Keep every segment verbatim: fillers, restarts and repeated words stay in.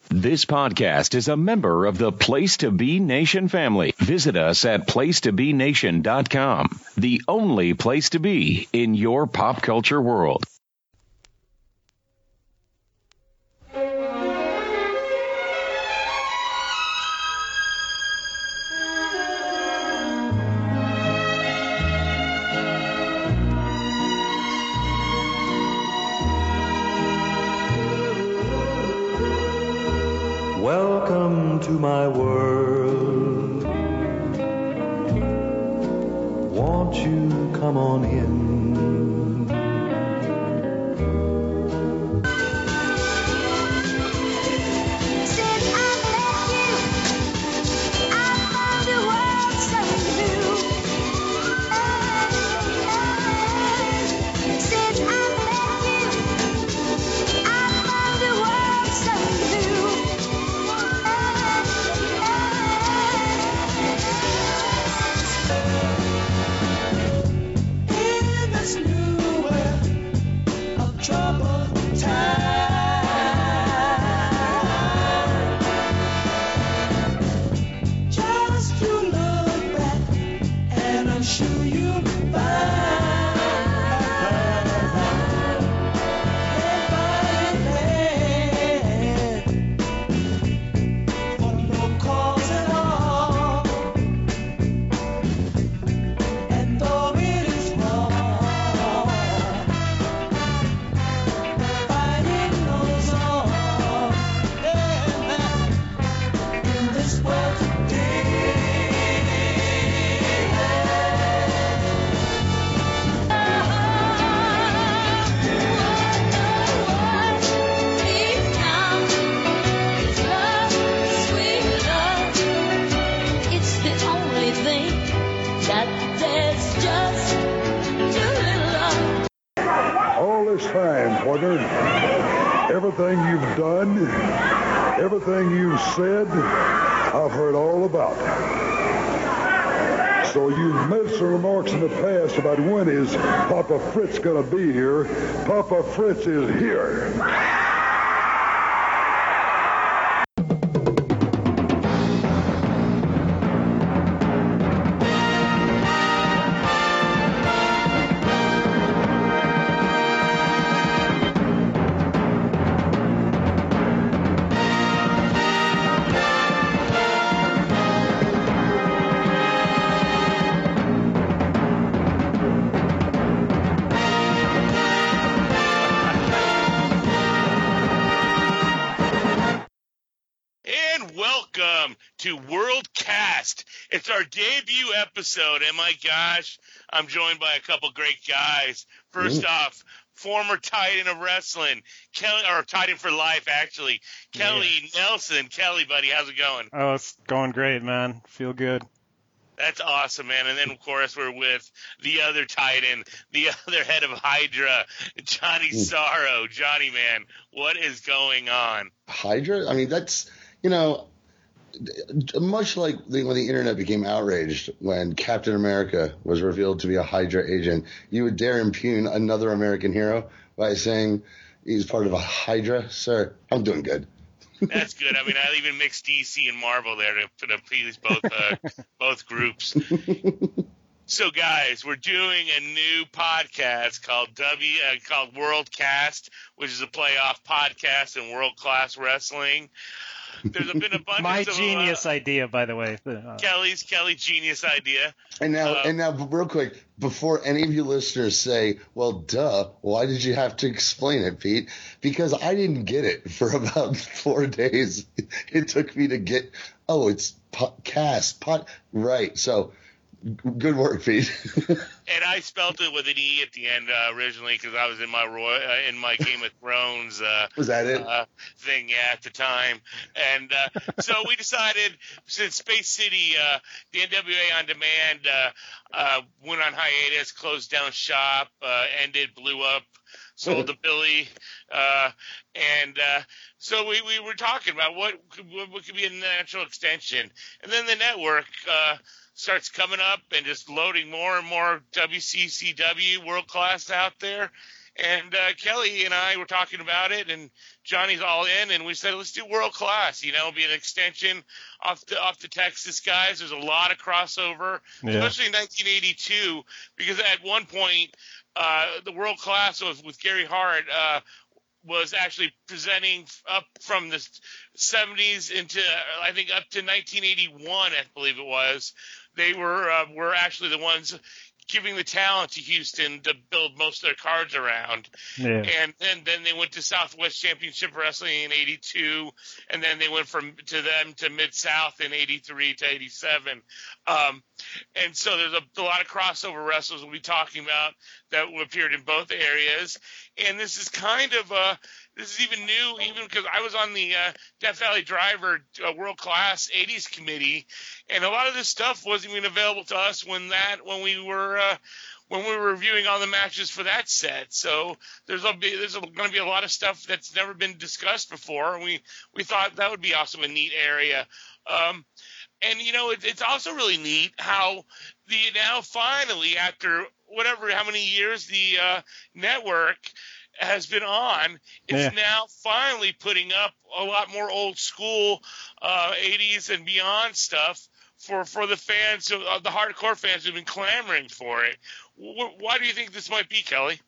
This podcast is a member of the Place to Be Nation family. Visit us at place to be nation dot com, the only place to be in your pop culture world. Welcome to my world. Won't you come on in? Everything you've done, everything you've said, I've heard all about. So you've made some remarks in the past about when is Papa Fritz going to be here. Papa Fritz is here. To Worldcast. It's our debut episode, and my gosh, I'm joined by a couple great guys. First Ooh. off, former Titan of Wrestling, Kelly, or Titan for Life, actually, Kelly yeah. Nelson. Kelly, buddy, how's it going? Oh, it's going great, man. Feel good. That's awesome, man. And then, of course, we're with the other Titan, the other head of Hydra, Johnny Sorrow. Johnny, man, what is going on? Hydra? I mean, that's, you know, much like the, when the internet became outraged when Captain America was revealed to be a Hydra agent, you would dare impugn another American hero by saying he's part of a Hydra? Sir, I'm doing good. That's good. I mean, I even mixed D C and Marvel there to, to appease both uh, both groups. So, guys, we're doing a new podcast called W uh, called Worldcast, which is a playoff podcast in world class wrestling. There's been a bunch My of genius uh, idea, by the way. Uh, Kelly's Kelly genius idea. And now, uh, and now, real quick, before any of you listeners say, "Well, duh, why did you have to explain it, Pete?" Because I didn't get it for about four days. It took me to get. Oh, it's podcast, pot, right? So. Good work, Pete. And I spelled it with an E at the end uh, originally because I was in my Roy, uh, in my Game of Thrones. Uh, was that it? Uh, thing, yeah, at the time. And uh, so we decided, since Space City, uh, the N W A On Demand uh, uh, went on hiatus, closed down shop, uh, ended, blew up, sold to Billy, uh, and uh, so we, we were talking about what could, what could be a natural extension. And then the network uh, starts coming up and just loading more and more W C C W world class out there. And uh, Kelly and I were talking about it, and Johnny's all in, and we said, let's do World Class, you know, be an extension off the, off the Texas guys. There's a lot of crossover, Yeah. especially in nineteen eighty-two, because at one point, uh, the World Class was with Gary Hart, uh, was actually presenting up from the seventies into, I think, up to nineteen eighty-one, I believe it was. They were uh, were actually the ones giving the talent to Houston to build most of their cards around. Yeah. And, and then they went to Southwest Championship Wrestling in eighty-two, and then they went from to them to Mid-South in eighty-three to eighty-seven. Um, and so there's a, a lot of crossover wrestlers we'll be talking about that appeared in both areas. And this is kind of uh, this is even new, even because I was on the uh, Death Valley Driver uh, World Class eighties committee, and a lot of this stuff wasn't even available to us when that when we were uh, when we were reviewing all the matches for that set. So there's a there's going to be a lot of stuff that's never been discussed before, and we we thought that would be also a neat area. Um, and you know, it, it's also really neat how the now finally, after whatever how many years the uh, network has been on, it's Yeah. now finally putting up a lot more old school uh, eighties and beyond stuff for, for the fans, uh, the hardcore fans who've been clamoring for it. W- why do you think this might be, Kelly?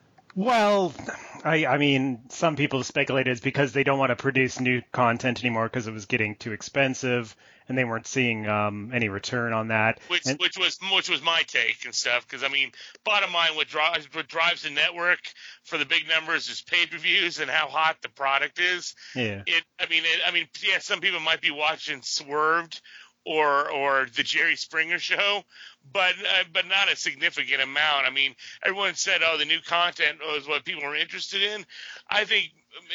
Well, I, I mean, some people speculated it's because they don't want to produce new content anymore because it was getting too expensive and they weren't seeing um, any return on that. Which And- which was which was my take and stuff, because I mean, bottom line, what drives what drives the network for the big numbers is pay-per-views and how hot the product is. yeah. It, I mean, it, I mean, yeah, some people might be watching Swerved or or the Jerry Springer Show, but uh, but not a significant amount. I mean, everyone said, "Oh, the new content was what people were interested in." I think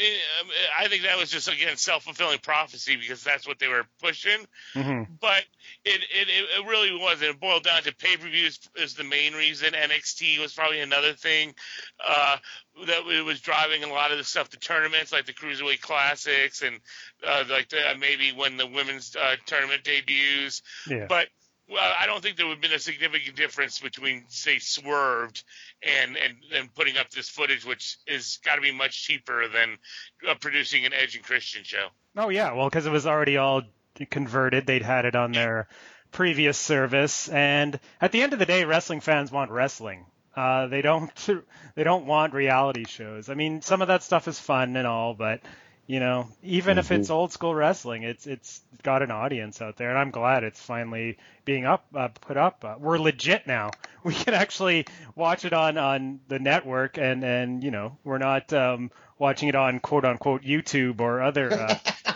I think that was just, again, self-fulfilling prophecy, because that's what they were pushing. Mm-hmm. But it, it it really wasn't. It boiled down to pay-per-views is the main reason. N X T was probably another thing uh, that it was driving a lot of the stuff, the tournaments like the Cruiserweight Classics and uh, like the, uh, maybe when the women's uh, tournament debuts. Yeah. But well, I don't think there would have been a significant difference between, say, Swerved and, and, and putting up this footage, which is got to be much cheaper than uh, producing an Edge and Christian show. Oh, yeah. Well, because it was already all converted. They'd had it on their previous service. And at the end of the day, wrestling fans want wrestling. Uh, they don't they don't want reality shows. I mean, some of that stuff is fun and all, but, you know, even mm-hmm. if it's old school wrestling, it's it's got an audience out there, and I'm glad it's finally being up uh, put up. Uh, we're legit now. We can actually watch it on, on the network, and, and you know, we're not um, watching it on quote unquote YouTube or other uh,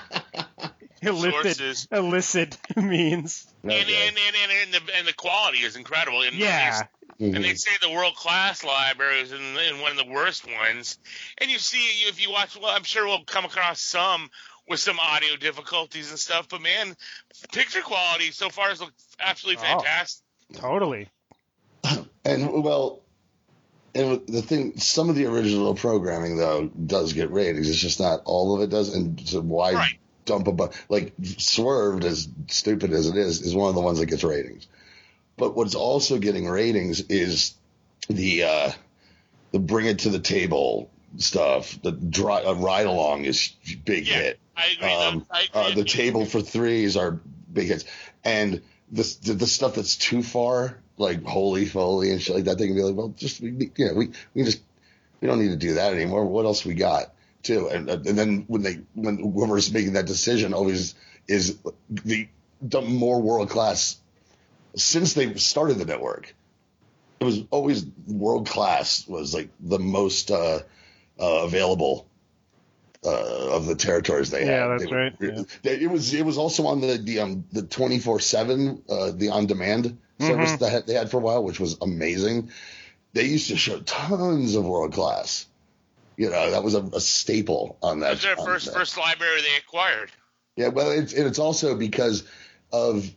illicit illicit means. And and, and, and, and, the, and the quality is incredible. And yeah. And they say the world-class library is in, in one of the worst ones. And you see, if you watch, well, I'm sure we'll come across some with some audio difficulties and stuff. But, man, picture quality so far has looked absolutely fantastic. Oh, totally. And, well, and the thing, some of the original programming, though, does get ratings. It's just not all of it does. And so why right. dump a bu- like Swerved, as stupid as it is, is one of the ones that gets ratings. But what's also getting ratings is the uh, the bring it to the table stuff. The dry, uh, ride along is big yeah, hit. I agree. Um, I agree. Uh, the table for threes are big hits, and the, the the stuff that's too far, like Holy Foley and shit like that, they can be like, well, just you know, we we just we don't need to do that anymore. What else we got too? And and then when they when whoever's making that decision always is the the more world class. Since they started the network, it was always world class was like the most uh, uh, available uh, of the territories they yeah, had. That's they, right. It, yeah. they, it was it was also on the the um, the twenty-four seven uh, the on demand service Mm-hmm. that had, they had for a while, which was amazing. They used to show tons of world class. You know, that was a, a staple on that. It was their first that. first library they acquired. Yeah, well, it's and it's also because of.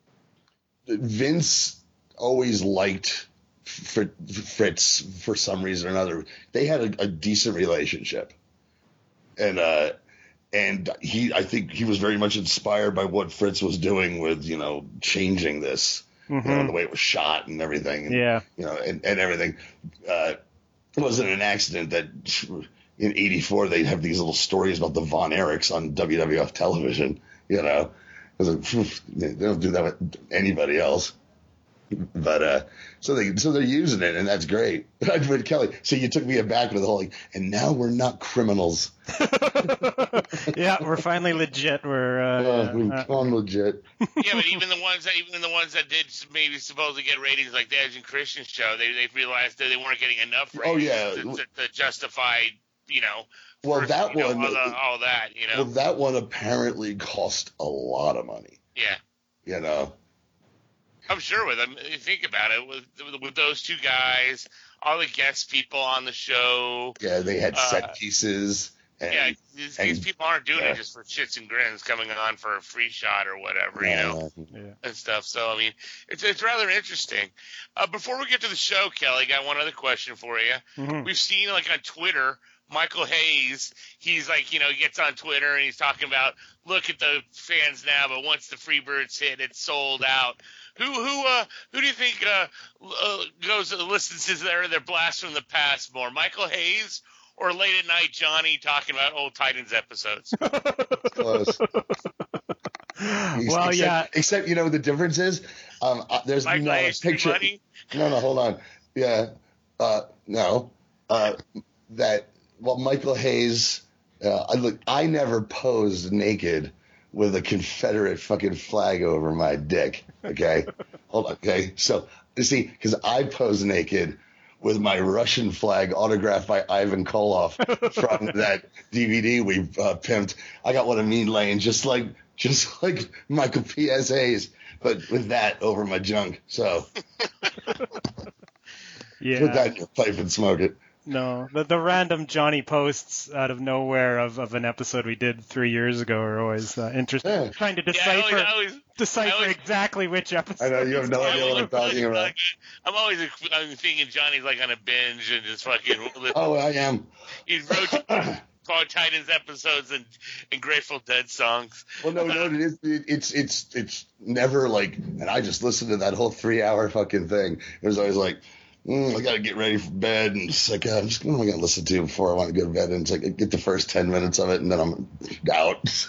Vince always liked Fritz for some reason or another. They had a, a decent relationship, and uh, and he, I think, he was very much inspired by what Fritz was doing with, you know, changing this, mm-hmm. you know, the way it was shot and everything. And, yeah, you know, and, and everything. Uh, it wasn't an accident that in eighty-four they'd have these little stories about the Von Erichs on W W F television. You know, it was like, they don't do that with anybody else. But uh, so they so they're using it, and that's great. But Kelly, so you took me aback with the whole like, and now we're not criminals. Yeah, we're finally legit. We're uh, uh, we've uh, gone legit. Yeah, but even the ones that even the ones that did maybe supposedly get ratings like the Edge and Christian show, they they realized that they weren't getting enough ratings Oh, yeah. to, to, to justify, you know. Well, for, that you know, one, all, the, all that, you know. Well, that one apparently cost a lot of money. Yeah. You know. I'm sure with them. You think about it, with with those two guys, all the guest people on the show. Yeah, they had uh, set pieces. And, yeah, these, and, these people aren't doing yeah. it just for shits and grins, coming on for a free shot or whatever, you yeah, know, yeah. and stuff. So I mean, it's it's rather interesting. Uh, before we get to the show, Kelly, got one other question for you. Mhm. We've seen like on Twitter, Michael Hayes, he's like, you know, he gets on Twitter and he's talking about, look at the fans now, but once the Freebirds hit, it's sold out. Who who uh who do you think uh, uh goes listens to their their blast from the past more, Michael Hayes or Late at Night Johnny talking about old Titans episodes? Close. Well, except, yeah. Except, you know, the difference is, um, uh, there's Michael no Hayes free picture. money? No, no, hold on. Yeah, uh, no, uh, that well, Michael Hayes. Uh, I look. I never posed naked with a Confederate fucking flag over my dick. Okay, hold on. Okay, so you see, because I posed naked with my Russian flag autographed by Ivan Koloff from that D V D we uh, pimped. I got one of Mean Lane, just like just like Michael P S. Hayes, but with that over my junk. So Yeah. put that in your pipe and smoke it. No, the the random Johnny posts out of nowhere of, of an episode we did three years ago are always uh, interesting. Yeah. Trying to Yeah, I decipher always, I always, decipher I always- exactly which episode. I know you have no I idea what I'm always- talking about. like, I'm always I'm thinking Johnny's like on a binge and just fucking. Oh, I am. He wrote Titans episodes and, and Grateful Dead songs. Well, no, no, it is. It, it's it's it's never like. And I just listened to that whole three hour fucking thing. It was always like, mm, I got to get ready for bed, and it's like, uh, I'm just what am I going to listen to before I want to go to bed? And it's like, I get the first ten minutes of it, and then I'm out.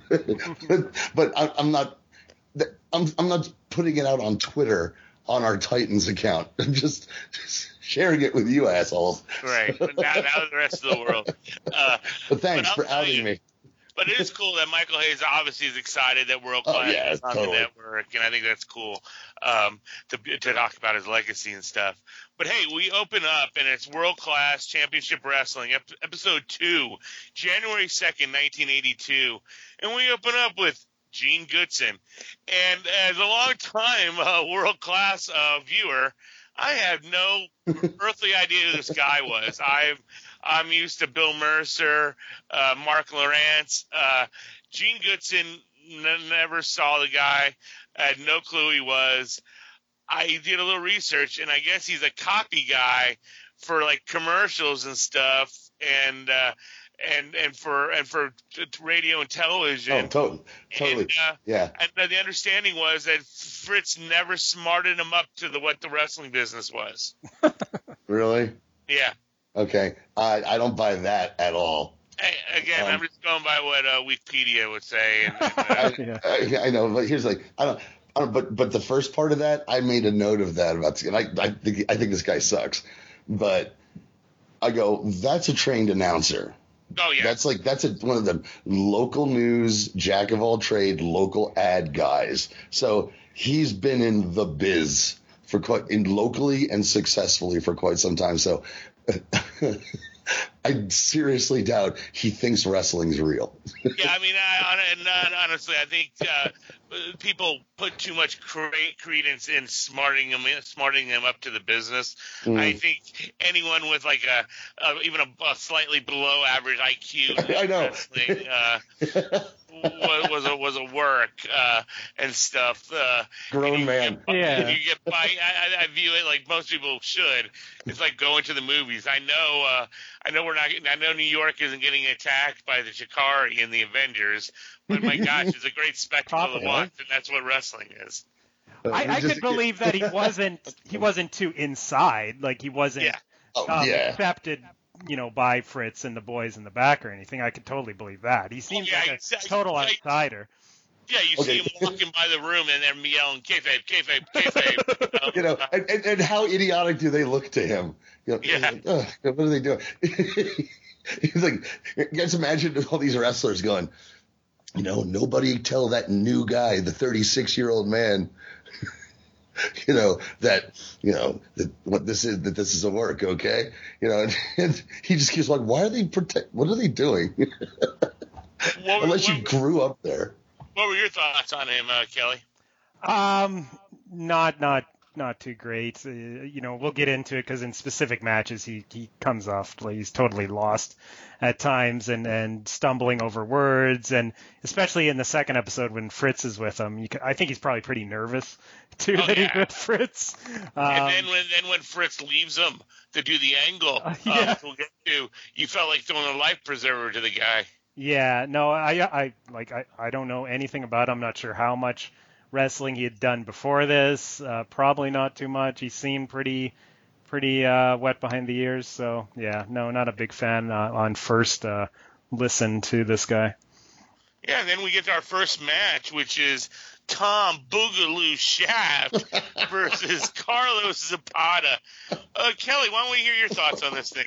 but but I, I'm not. I'm I'm not putting it out on Twitter on our Titans account. I'm just, just sharing it with you assholes. Right. But now, now the rest of the world. Uh, But thanks But for I'll tell outing you, me. But it is cool that Michael Hayes obviously is excited that World Class Oh, yeah, is on totally. the network, and I think that's cool um, to to talk about his legacy and stuff. But hey, we open up, and it's World Class Championship Wrestling, ep- episode two, January second, nineteen eighty-two, and we open up with Gene Goodson. And as a long-time uh, World Class uh, viewer, I had no earthly idea who this guy was. I'm I'm used to Bill Mercer, uh, Mark Lawrence. Uh, Gene Goodson, n- never saw the guy. I had no clue who he was. I did a little research, and I guess he's a copy guy for like commercials and stuff, and uh, and and for and for t- t- radio and television. Oh, totally, totally. And, uh, Yeah. and uh, the understanding was that Fritz never smarted him up to the what the wrestling business was. Really? Yeah. Okay. I I don't buy that at all. Hey, again, Um, I'm just going by what uh, Wikipedia would say. And, and, uh, Yeah. I, I know, but here's like I don't. I don't, but but the first part of that, I made a note of that about, and I I think I think this guy sucks, but I go, that's a trained announcer. oh yeah, That's like that's a, one of the local news jack of all trade, local ad guys. So he's been in the biz for quite in locally and successfully for quite some time. So I seriously doubt he thinks wrestling's real. yeah. I mean, I, and, uh, honestly, I think uh, people put too much cre- credence in smarting them, smarting them up to the business. Mm. I think anyone with like a, a even a, a slightly below average I Q, I know. wrestling, uh, was, was a was a work uh, and stuff. Uh, Grown and you man. Get, Yeah. You get by. I, I- I view it like most people should. It's like going to the movies. I know. Uh, I know we're not. I know New York isn't getting attacked by the Chikari in the Avengers, but my gosh, it's a great spectacle to Probably. watch, and that's what wrestling is. I, I Just- could believe that he wasn't he wasn't too inside, like he wasn't Yeah. Oh, um, yeah. accepted, you know, by Fritz and the boys in the back or anything. I could totally believe that. He seems yeah, like a exactly. total Yeah, outsider. Yeah, you Okay. see him walking by the room and they're yelling, kayfabe, kayfabe, kayfabe. Um, You know, and, and, and how idiotic do they look to him? You know, Yeah. like, "Ugh, what are they doing? He's like, just imagine all these wrestlers going, you know, nobody tell that new guy, the thirty-six-year-old man, you know, that, you know, that what this is, that this is a work, okay? You know, and, and he just keeps like, why are they protect? What are they doing? what were- Unless you what- grew up there. What were your thoughts on him, uh, Kelly? Um, not not not too great. Uh, you know, we'll get into it because in specific matches he he comes off like he's totally lost at times and and stumbling over words, and especially in the second episode when Fritz is with him, you can, I think he's probably pretty nervous too Oh, that he's yeah. with Fritz. Um, and then when then when Fritz leaves him to do the angle, Uh, uh, yeah. which we'll get to, you felt like throwing a life preserver to the guy. Yeah, no, I, I like, I, I don't know anything about him. I'm not sure how much wrestling he had done before this. Uh, probably not too much. He seemed pretty, pretty uh, wet behind the ears. So yeah, no, not a big fan uh, on first uh, listen to this guy. Yeah, and then we get to our first match, which is Tom Boogaloo Shaft versus Carlos Zapata. Uh, Kelly, why don't we hear your thoughts on this thing,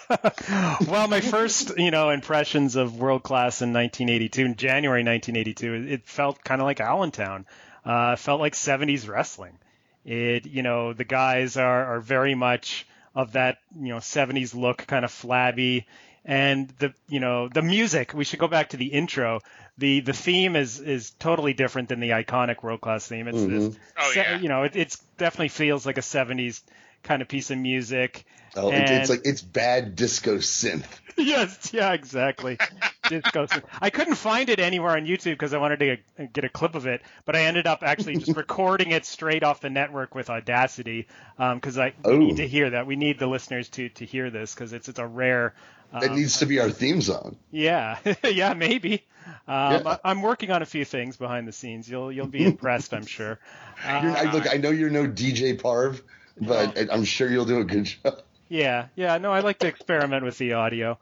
man? Well, my first, you know, impressions of World Class in nineteen eighty-two, in January nineteen eighty-two, it, it felt kind of like Allentown. Uh, it felt like seventies wrestling. It, you know, the guys are, are very much of that, you know, seventies look, kind of flabby. And the, you know, the music, we should go back to the intro. The the theme is is totally different than the iconic World Class theme. It's Mhm. this, Oh, se- yeah. you know, it it's definitely feels like a seventies kind of piece of music. Oh, it, And- it's like it's bad disco synth. Yes, yeah, exactly. Disco. I couldn't find it anywhere on YouTube because I wanted to get, get a clip of it, but I ended up actually just recording it straight off the network with Audacity because I we Oh. need to hear that. We need the listeners to to hear this because it's it's a rare. That um, needs to be our theme song. Yeah, yeah, maybe. Um, Yeah. I, I'm working on a few things behind the scenes. You'll you'll be impressed, I'm sure. You're, I, Uh, look, I know you're no D J Parv, but I- I'm sure you'll do a good job. Yeah, yeah. No, I like to experiment with the audio.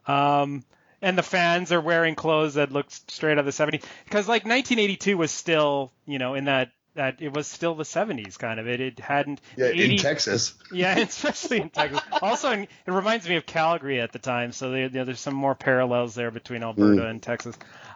Um, and the fans are wearing clothes that look straight out of the seventies. Because, like, nineteen eighty-two was still, you know, in that, that it was still the seventies, kind of. It, it hadn't... Yeah, the in eighties Texas. Yeah, especially in Texas. Also, it reminds me of Calgary at the time, so there, there- there's some more parallels there between Alberta and Texas.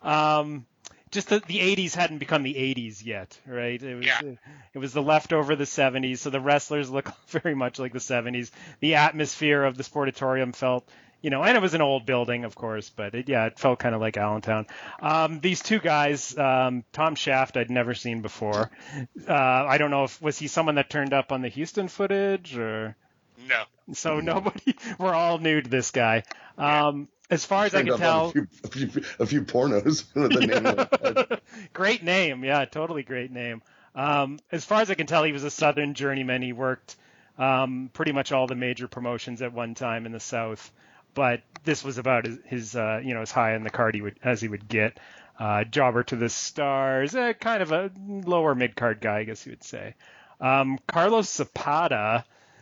Um, just the, the eighties hadn't become the eighties yet, right? It was, Yeah. it was the leftover of the seventies, so the wrestlers look very much like the seventies. The atmosphere of the Sportatorium felt, you know, and it was an old building, of course, but it, yeah, it felt kind of like Allentown. Um, these two guys, um, Tom Shaft, I'd never seen before. Uh, I don't know if was he someone that turned up on the Houston footage or No. so nobody. We're all new to this guy. Um, as far as I Turned can up on tell, a few, a few, a few pornos with the name of it. great name. Yeah, totally great name. Um, as far as I can tell, he was a Southern journeyman. He worked um, pretty much all the major promotions at one time in the South. But this was about his, his uh, you know, as high in the card he would, as he would get. Uh, jobber to the stars, uh, kind of a lower mid-card guy, I guess you would say. Um, Carlos Zapata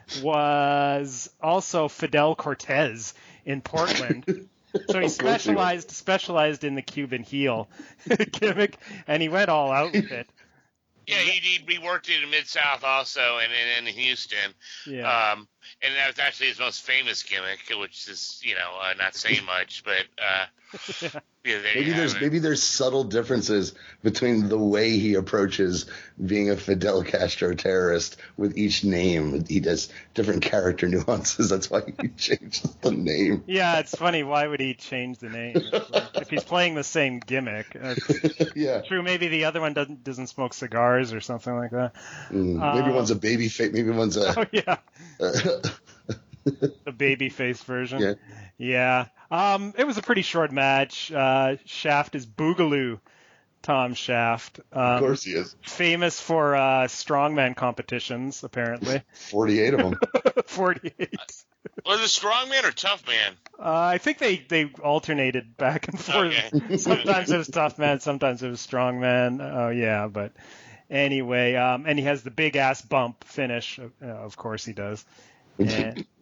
was also Fidel Cortez in Portland. So he Of course he was. specialized specialized in the Cuban heel gimmick, and he went all out with it. Yeah, he he, he worked in Mid South also, and in, in Houston. Yeah. Um, and that was actually his most famous gimmick, which is you know uh, not saying much, but uh, yeah, there Maybe you there's have it. maybe there's subtle differences between the way he approaches being a Fidel Castro terrorist with each name. He does different character nuances. That's why he changes the name. Yeah, it's funny. Why would he change the name if he's playing the same gimmick? It's Yeah, true. Maybe the other one doesn't doesn't smoke cigars or something like that. Mm, maybe Uh, one's a baby face. Maybe one's a. Oh yeah, the baby face version. Yeah. Yeah. Um, it was a pretty short match. Uh, Shaft is Boogaloo, Tom Shaft. Um, Of course he is. Famous for uh, strongman competitions, apparently. Forty-eight of them. forty-eight. Was it strongman or tough man? Uh, I think they, they alternated back and forth. Okay. Sometimes it was tough man, sometimes it was strong man. Oh yeah, but anyway, um, and he has the big ass bump finish. Uh, of course he does. And,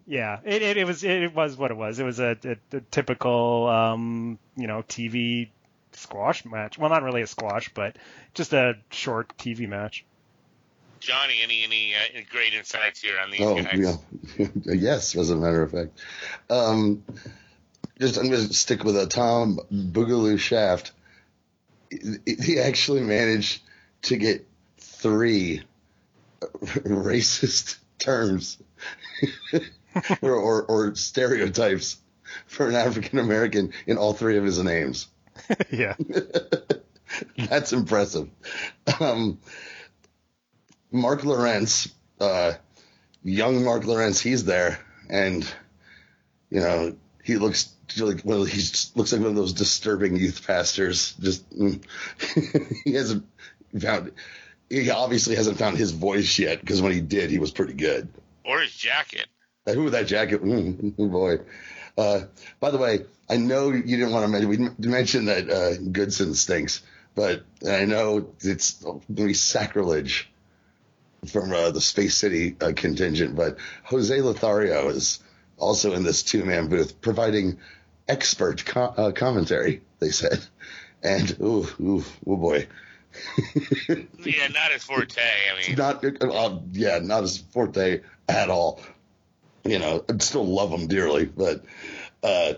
Yeah, it, it, it was it was what it was. It was a, a, a typical, um, you know, T V squash match. Well, not really a squash, but just a short T V match. Johnny, any any, uh, any great insights here on these Oh, guys? yeah. Yes, as a matter of fact. Um, just I'm going to stick with a Tom Boogaloo Shaft. He actually managed to get three racist terms or, or, or stereotypes for an African American in all three of his names. Yeah. That's impressive. Um, Mark Lawrence, uh, young Mark Lawrence, he's there, and you know he looks like one of he looks like one of those disturbing youth pastors. Just he hasn't found. He obviously hasn't found his voice yet, because when he did, he was pretty good. Or his jacket. Ooh, that jacket. Mm, oh boy. Uh, by the way, I know you didn't want to mention, we mentioned that uh, Goodson stinks, but I know it's going to be sacrilege from uh, the Space City uh, contingent, but Jose Lothario is also in this two-man booth providing expert co- uh, commentary, they said. And, ooh, ooh, oh boy. Yeah, not his forte. I mean, not, uh, yeah, not his forte at all. You know, I'd still love him dearly, but uh,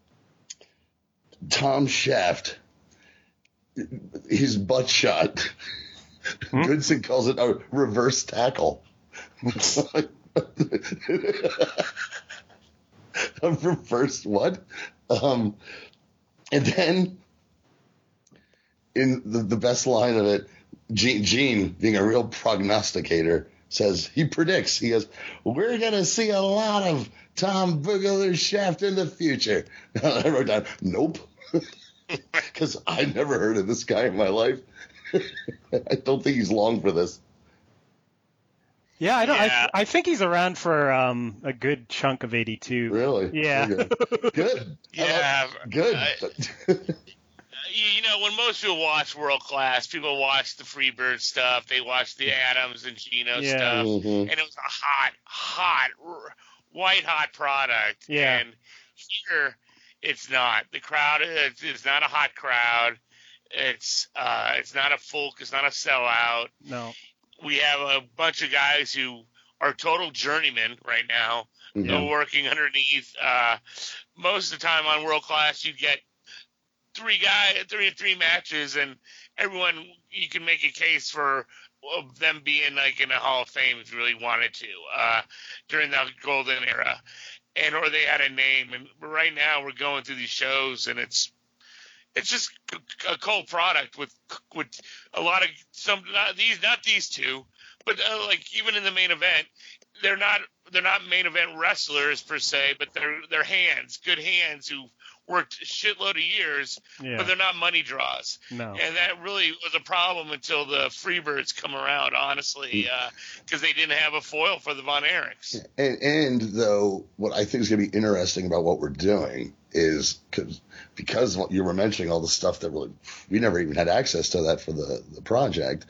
Tom Shaft, his butt shot, hmm? Goodson calls it a reverse tackle. A reverse what? Um, and then in the, the best line of it, Gene, Gene, being a real prognosticator, says, he predicts, he goes, we're going to see a lot of Tom Boogaloo Shaft in the future. I wrote down, nope, because I never heard of this guy in my life. I don't think he's long for this. Yeah, I don't. Yeah. I, I think he's around for um, a good chunk of eighty-two. Really? Yeah. Okay. Good. Yeah. Uh, good. I, you know, when most people watch World Class, people watch the Freebird stuff. They watch the Adams and Gino Yeah. stuff. Mm-hmm. And it was a hot, hot, white hot product. Yeah. And here, it's not. The crowd is it's not a hot crowd. It's uh, it's not a folk. It's not a sellout. No. We have a bunch of guys who are total journeymen right now, Mm-hmm. who are working underneath. Uh, most of the time on World Class, you get three guys, three three matches, and everyone, you can make a case for them being like in the Hall of Fame if you really wanted to uh, during the golden era, and or they had a name. And right now we're going through these shows, and it's it's just a cold product with with a lot of some not these not these two, but uh, like even in the main event, they're not they're not main event wrestlers per se, but they're they're hands, good hands who worked a shitload of years, Yeah. but they're not money draws. No. And that really was a problem until the Freebirds come around, honestly, because uh, they didn't have a foil for the Von Erichs. And, and though, what I think is going to be interesting about what we're doing is cause, because what you were mentioning, all the stuff that really, we never even had access to that for the, the project,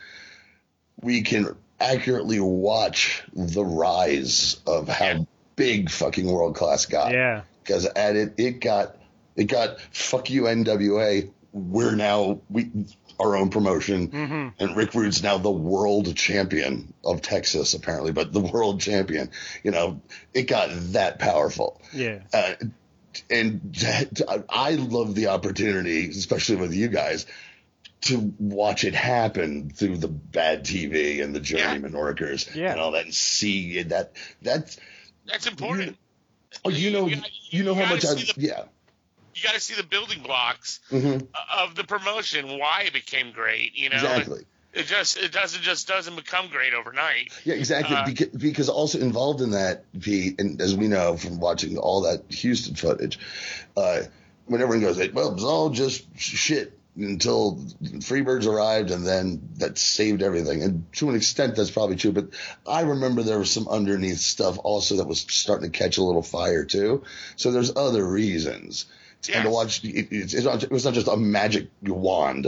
we can accurately watch the rise of how Yeah. big fucking World Class got. Yeah. Because at it, it got, it got fuck you N W A. We're now we our own promotion, Mm-hmm. and Rick Rude's now the world champion of Texas, apparently, but the world champion. You know, it got that powerful. Yeah. Uh, and that, I love the opportunity, especially with you guys, to watch it happen through the bad T V and the journeyman workers Yeah. and all that, and see that. That's That's important. oh, you know, You you, gotta- know you how much I gotta see the- yeah. You got to see the building blocks Mm-hmm. of the promotion, why it became great. You know, Exactly. It, it just it doesn't just doesn't become great overnight. Yeah, exactly. Uh, because, because also involved in that, Pete, and as we know from watching all that Houston footage, uh, when everyone goes, well, it was all just shit until Freebirds arrived, and then that saved everything. And to an extent, that's probably true. But I remember there was some underneath stuff also that was starting to catch a little fire too. So there's other reasons. Yes. And to watch, it, it's, it's not, it was not just a magic wand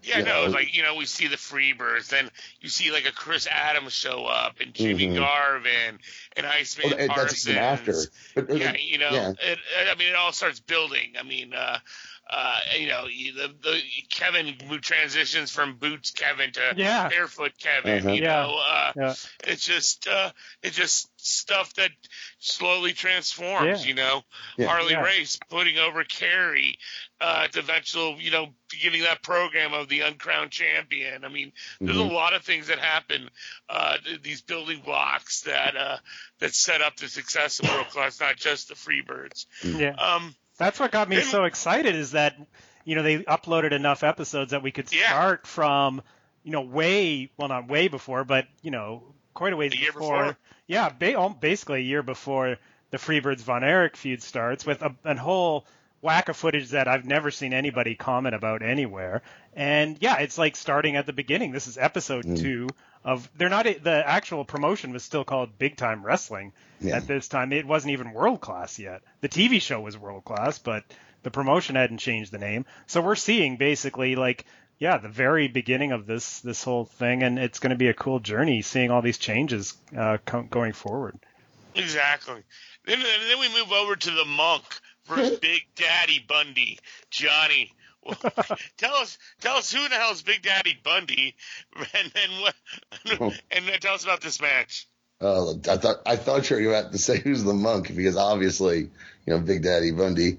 Yeah, you no, know, it's like, you know, we see the Freebirds, then you see like a Chris Adams show up, and Jimmy Mhm. Garvin, and Iceman Oh, and that's Parsons. even after. But, uh, Yeah, you know, yeah. It, I mean, it all starts building. I mean, uh, uh, you know, you- the, the Kevin who transitions from boots Kevin to Yeah. barefoot Kevin. Uh-huh. You Yeah. know, uh, Yeah. it's just uh, it's just stuff that slowly transforms. Yeah. You know, Yeah. Harley Yeah. Race putting over Carrie, uh, to eventual, you know, beginning that program of the uncrowned champion. I mean, there's Mhm. a lot of things that happen. Uh, th- these building blocks that uh, that set up the success of World Class, not just the Freebirds. Yeah. Um, That's what got me Then- so excited is that, you know, they uploaded enough episodes that we could Yeah. start from, you know, way, well, not way before, but, you know, quite a ways A year before. before? Yeah, ba- al- basically a year before the Freebirds Von Erich feud starts with a, a whole whack of footage that I've never seen anybody comment about anywhere. And yeah, it's like starting at the beginning. This is episode Mm. two of, they're not, the actual promotion was still called Big Time Wrestling. Yeah. At this time. It wasn't even world class yet. The T V show was world class, but the promotion hadn't changed the name. So we're seeing basically like, yeah, the very beginning of this this whole thing, and it's going to be a cool journey seeing all these changes uh, co- going forward. Exactly. Then, then we move over to the Monk versus Big Daddy Bundy. Johnny, well, tell us, tell us who the hell is Big Daddy Bundy, and then what? And then tell us about this match. Oh, I thought I thought you were about to say who's the monk, because obviously, you know, Big Daddy Bundy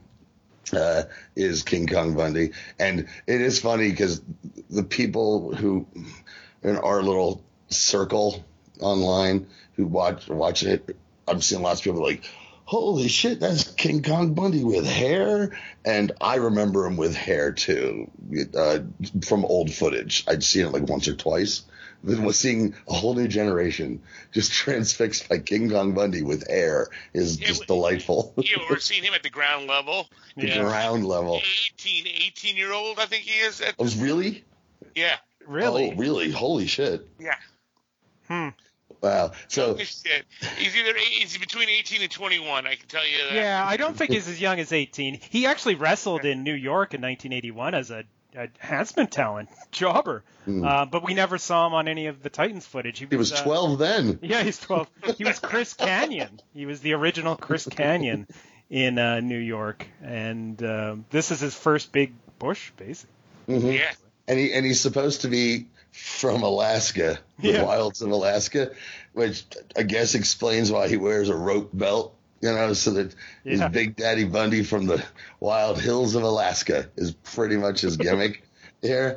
uh, is King Kong Bundy, and it is funny because the people who in our little circle online who watch watch it, I'm seeing lots of people like, holy shit, that's King Kong Bundy with hair, and I remember him with hair too, uh, from old footage. I'd seen it like once or twice. Was seeing a whole new generation just transfixed by King Kong Bundy with hair is Yeah, just we- delightful. Yeah, we're seeing him at the ground level. The Yeah. ground level. eighteen, eighteen year old, I think he is. At, Oh, really? yeah, Really? Oh, really? Holy shit. yeah. Hmm. Wow. So, He's he's either he's between eighteen and twenty-one. I can tell you that. Yeah, I don't think he's as young as eighteen. He actually wrestled in New York in nineteen eighty-one as a, a enhancement talent, jobber. Hmm. Uh, but we never saw him on any of the Titans footage. he was uh, twelve then. Yeah, he's twelve. He was Chris Canyon. He was the original Chris Canyon in uh, New York, and um, this is his first big push, basically. Mhm. Yeah. And he and he's supposed to be from Alaska, the Yeah. wilds of Alaska, which I guess explains why he wears a rope belt, you know, so that his Yeah. Big Daddy Bundy from the wild hills of Alaska is pretty much his gimmick here.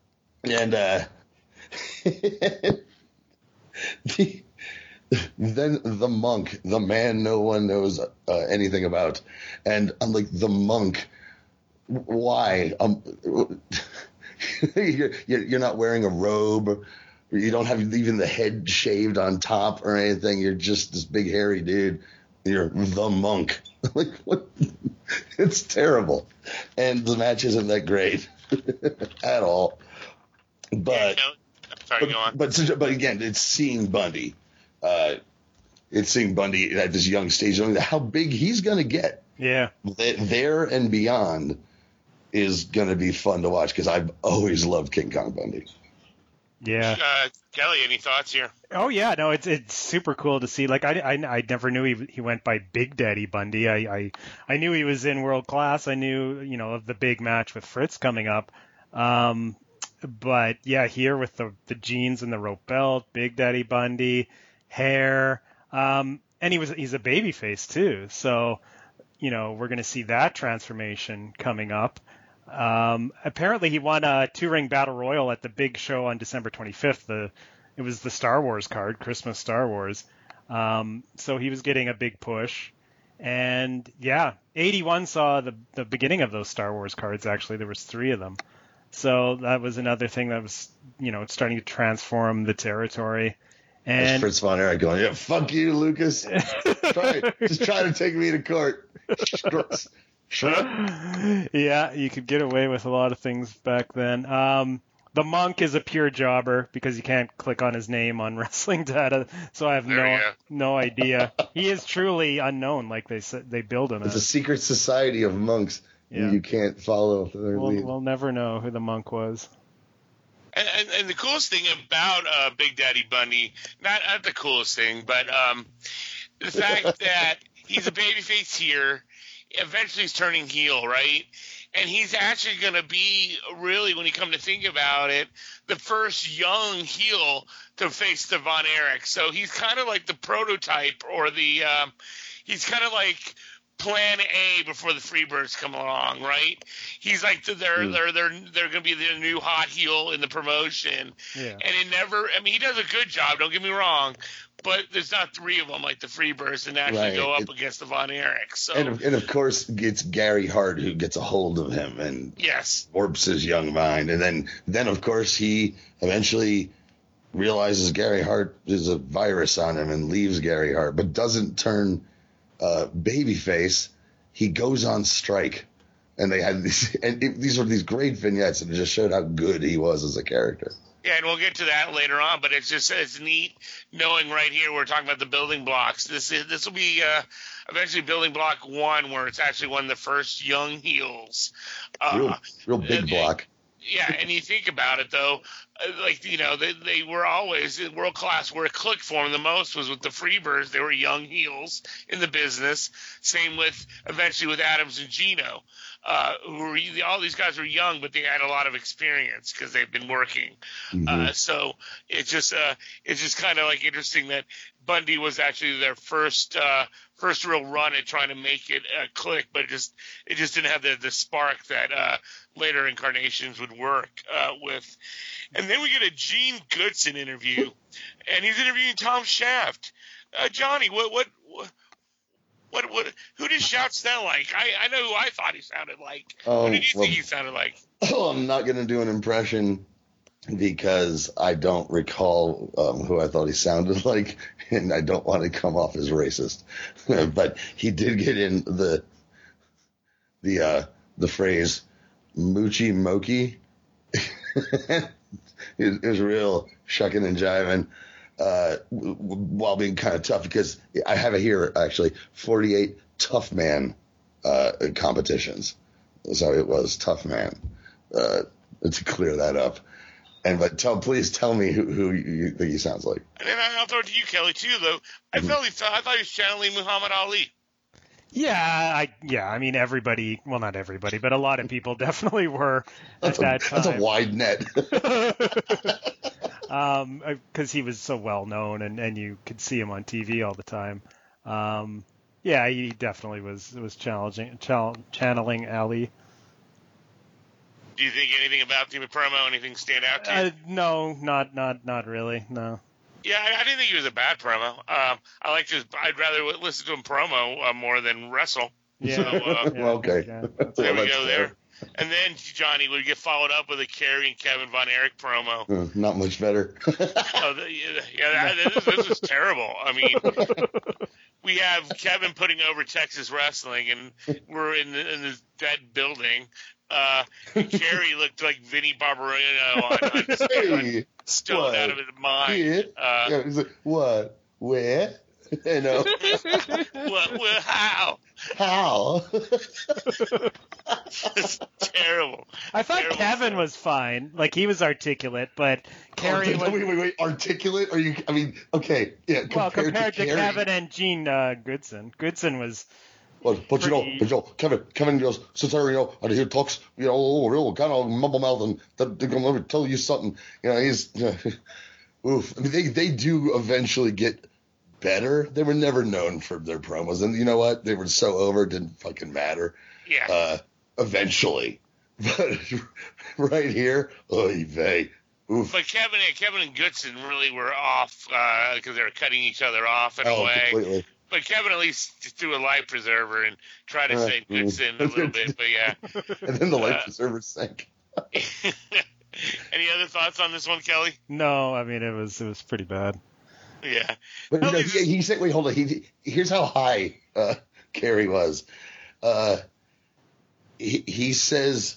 And uh, the, then the monk, the man no one knows uh, anything about. And I'm like, the monk, why? Um, you're, you're you're not wearing a robe. You don't have even the head shaved on top or anything. You're just this big hairy dude. You're the monk. Like, what? It's terrible. And the match isn't that great at all. Yeah, But no, I'm sorry, go on. but but, but again, it's seeing Bundy. Uh, it's seeing Bundy at this young stage, knowing how big he's going to get. Yeah. Th- There and beyond is going to be fun to watch because I've always loved King Kong Bundy. Yeah. Uh, Kelly, any thoughts here? Oh yeah, no, it's it's super cool to see. Like I, I, I never knew he he went by Big Daddy Bundy. I, I I knew he was in World Class. I knew, you know, of the big match with Fritz coming up. Um, but yeah, here with the the jeans and the rope belt, Big Daddy Bundy, hair, um, and he was he's a baby face too. So, you know, we're gonna see that transformation coming up. Um, apparently he won a two-ring battle royal at the big show on December twenty-fifth. The it was the Star Wars card, Christmas Star Wars. Um, so he was getting a big push. And yeah, eighty-one saw the the beginning of those Star Wars cards. Actually, there was three of them. So that was another thing that was, you know, starting to transform the territory. There's And Fritz Von Erich going, yeah, fuck you, Lucas. try, just try to take me to court. Sure. yeah, you could get away with a lot of things back then. Um, the monk is a pure jobber because you can't click on his name on wrestling data, so I have There we no go. no idea. He is truly unknown, like they said they build him It's a as. secret society of monks. Yeah. You can't follow their We'll, lead. we'll never know who the monk was. and the coolest thing about uh, Big Daddy Bundy, not, not the coolest thing, but um, the fact that he's a babyface here, eventually he's turning heel, right? And he's actually going to be, really, when you come to think about it, the first young heel to face the Von Erich. So he's kind of like the prototype, or the um, he's kind of like Plan A before the Freebirds come along, right? He's like the, they're mm. they're they're they're going to be the new hot heel in the promotion, yeah. And it never. I mean, he does a good job. Don't get me wrong, but there's not three of them like the Freebirds and actually right. go up it, against the Von Erich. So and of, and of course it's Gary Hart who gets a hold of him and yes, warps his young mind, and then then of course he eventually realizes Gary Hart is a virus on him and leaves Gary Hart, but doesn't turn uh, babyface. He goes on strike, and they had these and it, these were these great vignettes, and it just showed how good he was as a character. Yeah, and we'll get to that later on, but it's just it's neat knowing right here we're talking about the building blocks. This is this will be uh, eventually building block one, where it's actually one of the first young heels. Uh, real, real big and, block. Yeah, and you think about it though, like you know they they were always world class. Where it clicked for them the most was with the Freebirds. They were young heels in the business. Same with eventually with Adams and Gino. Uh, who were all these guys were young, but they had a lot of experience because they've been working. Mm-hmm. Uh, so it's just uh, it's just kind of like interesting that Bundy was actually their first uh, first real run at trying to make it uh, click, but it just it just didn't have the, the spark that uh, later incarnations would work uh, with. And then we get a Gene Goodson interview, and he's interviewing Tom Shaft. Uh, Johnny, what what. what What what? Who did Shaft sound like? I, I know who I thought he sounded like. Um, who did you well, think he sounded like? Oh, I'm not going to do an impression because I don't recall um, who I thought he sounded like, and I don't want to come off as racist. But he did get in the the uh, the phrase "moochie mokey." it, it was real shucking and jiving. Uh, w- w- while being kind of tough, because I have it here actually forty-eight tough man uh, competitions. So it was tough man uh, to clear that up. And but tell please tell me who, who you think he sounds like. And then I'll throw it to you, Kelly, too. Though I mm-hmm. felt he felt, I thought he was channeling Muhammad Ali. Yeah, I yeah, I mean everybody. Well, not everybody, but a lot of people definitely were that's at a, that time. That's a wide net. Um, because he was so well known, and, and you could see him on T V all the time. Um, yeah, he definitely was was challenging, channel, channeling Ali. Do you think anything about the promo, anything stand out to you? Uh, no, not not not really. No. Yeah, I, I didn't think he was a bad promo. Um, I like his. I'd rather listen to him promo uh, more than wrestle. Yeah. So, uh, well, okay. Yeah. There we well, go. fair. There. And then, Johnny, would get followed up with a Kerry and Kevin Von Erich promo. Uh, not much better. oh, the, yeah, that, this, this is terrible. I mean, we have Kevin putting over Texas wrestling, and we're in, the, in this dead building. Uh, Kerry looked like Vinny Barbarino on, on, hey, on stoned what? out of his mind. Yeah. Uh, yeah, he's like, what? Where? You know. what, what, how? How? It's terrible. I thought terrible Kevin stuff. was fine. Like, he was articulate, but Kerry oh, was... Wait, wait, wait. Articulate? Are you... I mean, okay. Yeah, compared well, compared to, to, Kerry, Kevin and Gene uh, Goodson. Goodson was... Well, but you know, but you know, Kevin, Kevin goes, sits there, you know, and he talks, you know, real kind of mumble mouth, and that they're gonna let me tell you something. You know, he's... Uh, oof. I mean, they, they do eventually get better. They were never known for their promos, and you know what? They were so over, it didn't fucking matter. Yeah. Uh, eventually, but right here, oy vey. Oof. But Kevin and Kevin and Goodson really were off because uh, they were cutting each other off in oh, a way. Completely. But Kevin at least threw a life preserver and tried to Uh, save Goodson a little bit. But yeah. And then the life Uh, preserver sank. Any other thoughts on this one, Kelly? No, I mean, it was it was pretty bad. Yeah. But No, no, he's- he, he said, wait, hold on. He, here's how high uh, Kerry was. Uh, he, he says,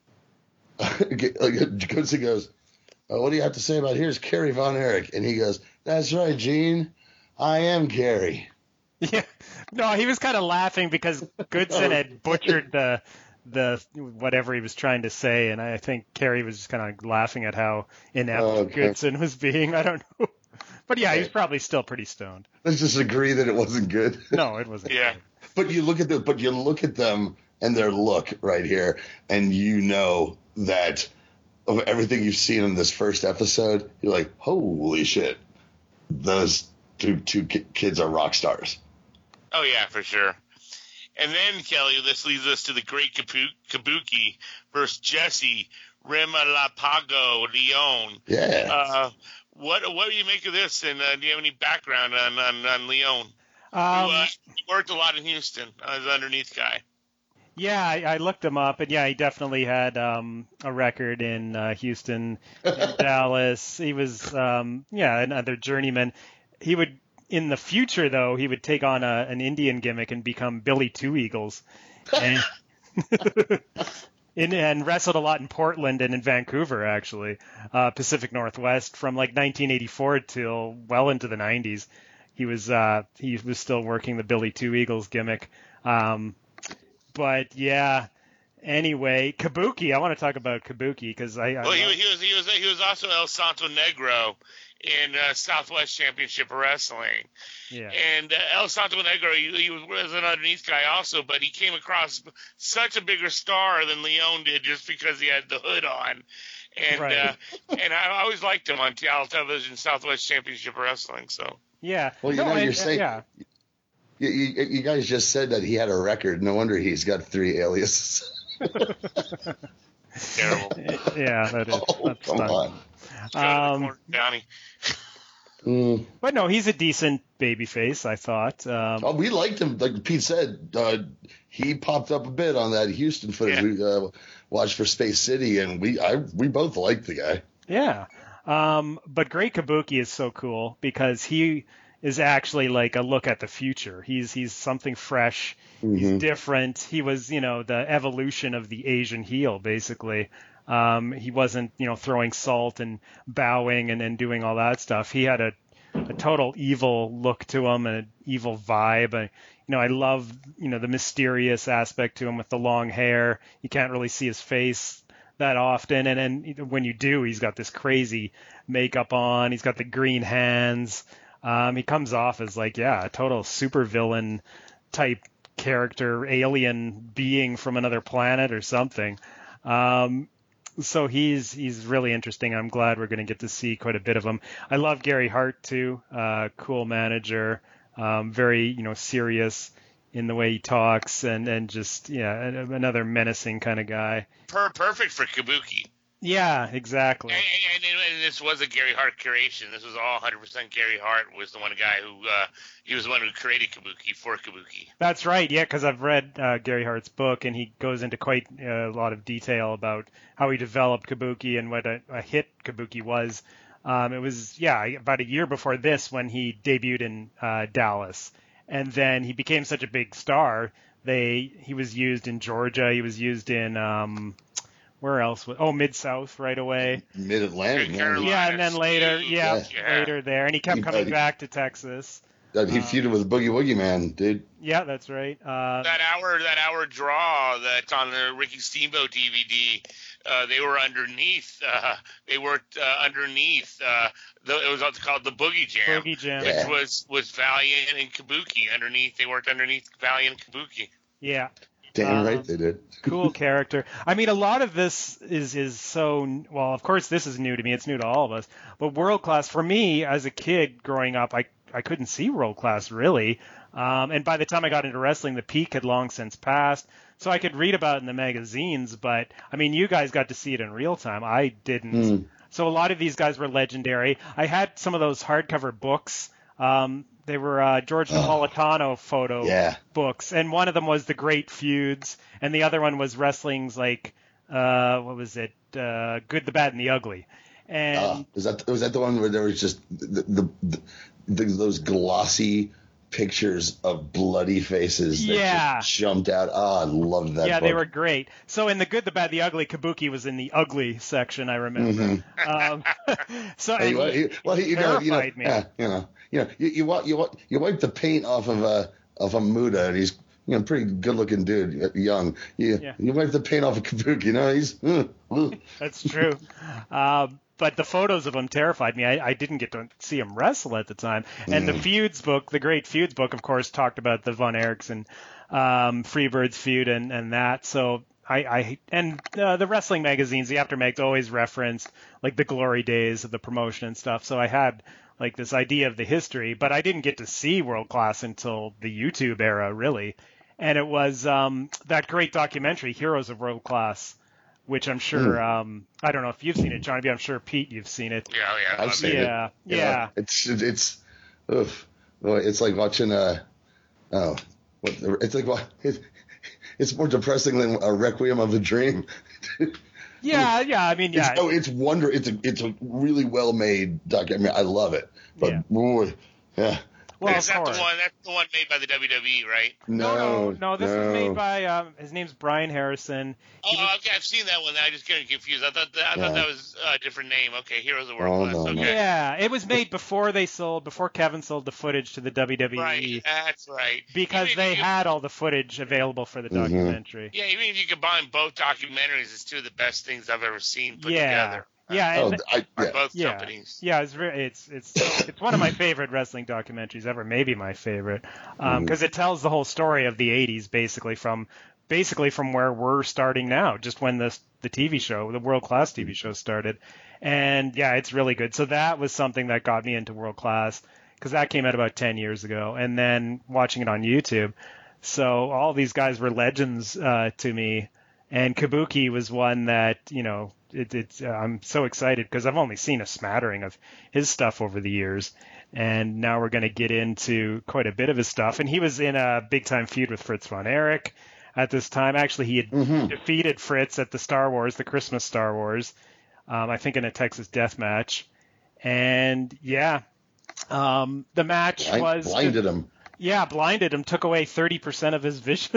Goodson goes, uh, what do you have to say about here's Kerry Von Erich? And he goes, that's right, Gene. I am Kerry. Yeah. No, he was kind of laughing because Goodson had butchered the the whatever he was trying to say, and I think Kerry was just kind of laughing at how inept Oh, okay. Goodson was being. I don't know, but yeah, he's probably still pretty stoned. Let's just agree that it wasn't good. No, it wasn't. Yeah. good. But you look at the, but you look at them and their look right here, and you know that of everything you've seen in this first episode, you're like, holy shit, those two two ki- kids are rock stars. Oh, yeah, for sure. And then, Kelly, this leads us to the great Kabu- Kabuki versus Jesse Remalapago Leon. Yeah. Uh, what what do you make of this, and uh, do you have any background on, on, on Leon? Um, who, uh, he worked a lot in Houston as an underneath guy. Yeah, I, I looked him up, and yeah, he definitely had um, a record in uh, Houston, in Dallas. He was, um, yeah, another journeyman. He would, in the future, though, he would take on a, an Indian gimmick and become Billy Two Eagles, and, in, and wrestled a lot in Portland and in Vancouver, actually, uh, Pacific Northwest, from like nineteen eighty-four till well into the nineties. He was uh, he was still working the Billy Two Eagles gimmick. Um, But yeah, anyway, Kabuki. I want to talk about Kabuki because I. I Well, he, love- he was he was he was also El Santo Negro in uh, Southwest Championship Wrestling, yeah. and uh, El Santo Negro he, he was, was an underneath guy also, but he came across such a bigger star than Leon did just because he had the hood on, and Right. uh, and I always liked him on T L Television Southwest Championship Wrestling. So Yeah. Well, you No, know, and- you're and- saying yeah. you, you, you guys just said that he had a record. No wonder he's got three aliases. terrible. Yeah, that is. Oh, that's come fun. on. Um, Downey. Mm. but no, he's a decent babyface, I thought. Um, Oh, we liked him. Like Pete said, uh, he popped up a bit on that Houston footage Yeah. we uh, watched for Space City, and we I we both liked the guy. Yeah. Um, but Great Kabuki is so cool because he is actually like a look at the future. He's he's something fresh. He's different. He was, you know, the evolution of the Asian heel, basically. Um, he wasn't, you know, throwing salt and bowing and, and doing all that stuff. He had a, a total evil look to him and an evil vibe. And, you know, I love, you know, the mysterious aspect to him with the long hair. You can't really see his face that often, and then when you do, he's got this crazy makeup on. He's got the green hands. Um, he comes off as like, yeah, a total supervillain type character, alien being from another planet or something. Um, so he's he's really interesting. I'm glad we're going to get to see quite a bit of him. I love Gary Hart too. Uh, cool manager, um, very you know serious in the way he talks, and, and just yeah, another menacing kind of guy. Per- perfect for Kabuki. Yeah, exactly. And, and, and this was a Gary Hart creation. This was all one hundred percent Gary Hart was the one guy who uh, he was the one who created Kabuki for Kabuki. That's right. Yeah, because I've read uh, Gary Hart's book, and he goes into quite uh, a lot of detail about how he developed Kabuki and what a, a hit Kabuki was. Um, it was yeah about a year before this when he debuted in uh, Dallas, and then he became such a big star. They he was used in Georgia. He was used in. Um, Where else? Was, oh, Mid-South right away. Mid-Atlantic, man. Carolina. Yeah, and then later, yeah, Yeah. later there. And he kept He- coming he- back to Texas. He, he feuded with Boogie Woogie Man, dude. Yeah, that's right. Uh, That hour, that hour draw that's on the Ricky Steamboat D V D, uh, they were underneath. Uh, they worked uh, underneath. Uh, the, it was called the Boogie Jam, Boogie Jam. which Yeah. was was Valiant and Kabuki underneath. They worked underneath Valiant and Kabuki. Yeah. Damn Um, right they did. Cool character. I mean, a lot of this is is so well. Of course, this is new to me. It's new to all of us. But world class for me as a kid growing up, I I couldn't see world class really. Um, and by the time I got into wrestling, the peak had long since passed. So I could read about it in the magazines. But I mean, you guys got to see it in real time. I didn't. Mm. So a lot of these guys were legendary. I had some of those hardcover books. Um, they were uh, George Napolitano photo Yeah. books, and one of them was the Great Feuds, and the other one was wrestling's like uh, what was it? Uh, Good, the Bad, and the Ugly. And Uh, was that was that the one where there was just the, the, the, the those glossy pictures of bloody faces that Yeah. just jumped out? Oh, I loved that. yeah, book. they were great. So in the Good, the Bad, the Ugly, Kabuki was in the ugly section. I remember. Um, so Hey, and well, he he, well, he, you know, you know, terrified me. yeah, you know, you know, you you, wa- you, wa- you wipe the paint off of a of a Muda, and he's you know, pretty good-looking dude, young. You, Yeah. you wipe the paint off of Kabuki, you know, he's... Uh, uh. That's true. Um, but the photos of him terrified me. I, I didn't get to see him wrestle at the time. And the Feuds book, the Great Feuds book, of course, talked about the Von Erichs and um, Freebirds feud and, and that. So I, I and uh, the wrestling magazines, the Aftermags, always referenced like the glory days of the promotion and stuff. So I had like this idea of the history, but I didn't get to see World Class until the YouTube era, really. And it was um, that great documentary, Heroes of World Class, which I'm sure, mm. um, I don't know if you've seen it, Johnny, but I'm sure, Pete, you've seen it. Yeah, yeah. I've seen yeah, it. Yeah, yeah. It's, it's, ugh. It's like watching a, oh, it's like, it's, it's more depressing than a Requiem of a Dream. yeah, yeah, I mean, yeah. It's, oh, it's wonder, it's a, it's a really well-made documentary. I love it. But, yeah. boy, yeah. Well, is that the one? That's the one made by the W W E, right? No, no, no. no this no. was made by um, his name's Brian Harrison. He oh, was, okay, I've seen that one. I just getting confused. I thought that, I yeah. thought that was a different name. Okay, Heroes of World oh, Class. No, okay. no. Yeah, it was made before they sold, before Kevin sold the footage to the W W E. Right, that's right. Because even they had all the footage available for the mm-hmm. documentary. Yeah, even if you combine both documentaries, it's two of the best things I've ever seen put yeah. together. Yeah, oh, and, I, yeah. both yeah, companies. Yeah, it's re- it's it's it's one of my favorite wrestling documentaries ever, maybe my favorite, because um, mm. it tells the whole story of the eighties, basically from basically from where we're starting now, just when the the T V show, the World Class T V show started, and yeah, it's really good. So that was something that got me into World Class because that came out about ten years ago, and then watching it on YouTube. So all these guys were legends uh, to me, and Kabuki was one that you know. It, it's uh, I'm so excited because I've only seen a smattering of his stuff over the years, and now we're going to get into quite a bit of his stuff. And he was in a big-time feud with Fritz von Erich at this time. Actually, he had mm-hmm. defeated Fritz at the Star Wars, the Christmas Star Wars, um, I think in a Texas death match. And, yeah, um, the match Blind, was... Blinded him. Yeah, blinded him, took away thirty percent of his vision.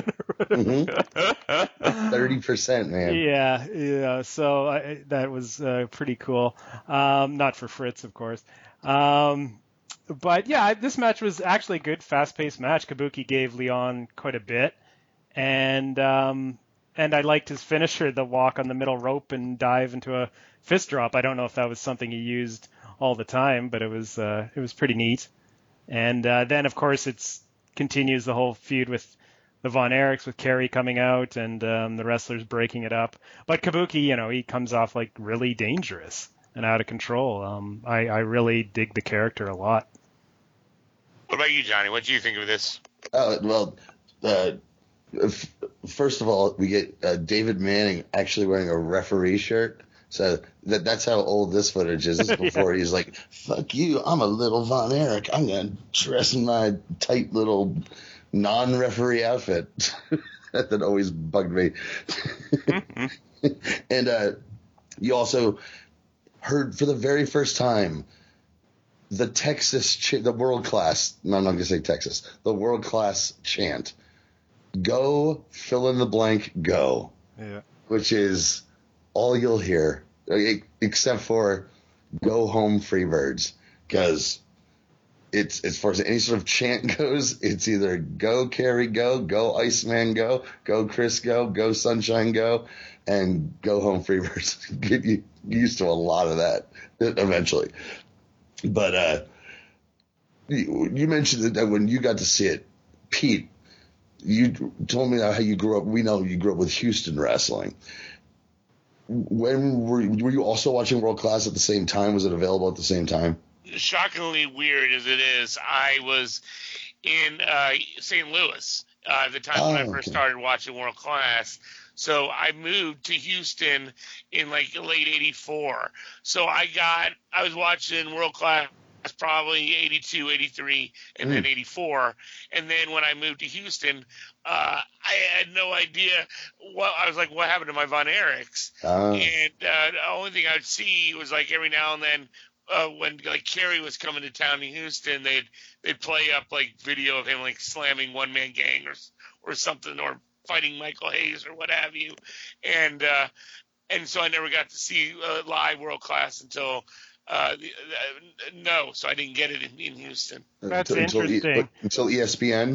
mm-hmm. thirty percent, man. Yeah, yeah. So I, that was uh, pretty cool. Um, not for Fritz, of course. Um, but yeah, this match was actually a good, fast-paced match. Kabuki gave Leon quite a bit, and um, and I liked his finisher, the walk on the middle rope and dive into a fist drop. I don't know if that was something he used all the time, but it was uh, it was pretty neat. And uh, then, of course, it continues the whole feud with the Von Erichs, with Kerry coming out and um, the wrestlers breaking it up. But Kabuki, you know, he comes off like really dangerous and out of control. Um, I, I really dig the character a lot. What about you, Johnny? What do you think of this? Uh, well, uh, f- first of all, we get uh, David Manning actually wearing a referee shirt. So that that's how old this footage is. This is before yeah. he's like, fuck you, I'm a little Von Erich. I'm going to dress in my tight little non-referee outfit. that, that always bugged me. mm-hmm. And uh, you also heard for the very first time the Texas, ch- the world class, no, I'm not going to say Texas, the world class chant. Go, fill in the blank, go. Yeah. Which is all you'll hear, except for "Go Home, Freebirds," because it's as far as any sort of chant goes, it's either "Go Kerry, go," "Go Iceman, go," "Go Chris, go," "Go Sunshine, go," and "Go Home, Freebirds." Get you used to a lot of that eventually. But uh, you, you mentioned that when you got to see it, Pete, you told me how you grew up. We know you grew up with Houston wrestling. When were were you also watching World Class at the same time? Was it available at the same time? Shockingly weird as it is, I was in uh, Saint Louis uh, at the time oh, when I first okay. started watching World Class. So I moved to Houston in like late eighty-four. So I got I was watching World Class probably eighty-two, eighty-three, and mm. then eighty-four. And then when I moved to Houston, uh, I had no idea what I was like, what happened to my Von Erichs? Oh. And uh, the only thing I'd see was like every now and then uh, when like Kerry was coming to town in Houston, they'd they'd play up like video of him like slamming One Man Gang or or something, or fighting Michael Hayes or what have you. And uh, and so I never got to see uh, live World Class until. Uh, no, so I didn't get it in, in Houston. That's until, interesting. Until, until E S P N?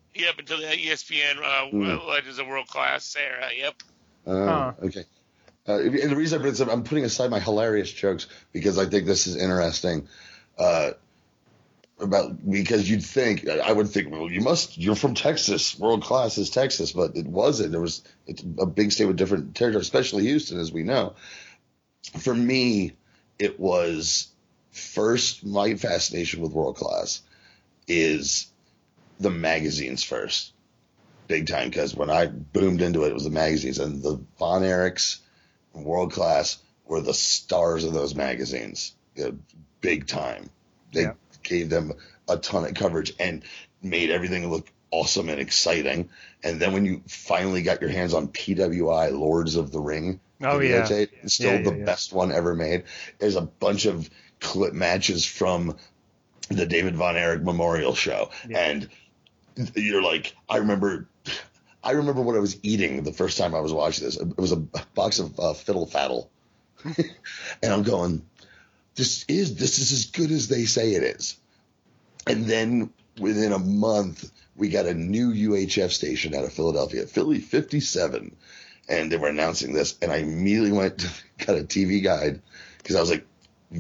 Yep, until the E S P N uh, mm. Legends of World Class era. Yep. Uh, huh. Okay. Uh, and the reason I bring this up, I'm putting aside my hilarious jokes because I think this is interesting. Uh, about because you'd think I would think, well, you must you're from Texas, world class is Texas, but it wasn't. There was it's a big state with different territories, especially Houston, as we know. For me, it was first my fascination with world class is the magazines first, big time, because when I boomed into it, it was the magazines, and the Von Erichs, World Class were the stars of those magazines, you know, big time. They yeah. gave them a ton of coverage and made everything look awesome and exciting. And then when you finally got your hands on P W I, Lords of the Ring, oh yeah, it's still yeah, yeah, the yeah. best one ever made. There's a bunch of clip matches from the David Von Erich Memorial Show, yeah. and you're like, I remember. I remember what I was eating the first time I was watching this. It was a box of uh, Fiddle Faddle. And I'm going, this is this is as good as they say it is. And then within a month, we got a new U H F station out of Philadelphia, Philly fifty-seven. And they were announcing this. And I immediately went, got a T V guide because I was like,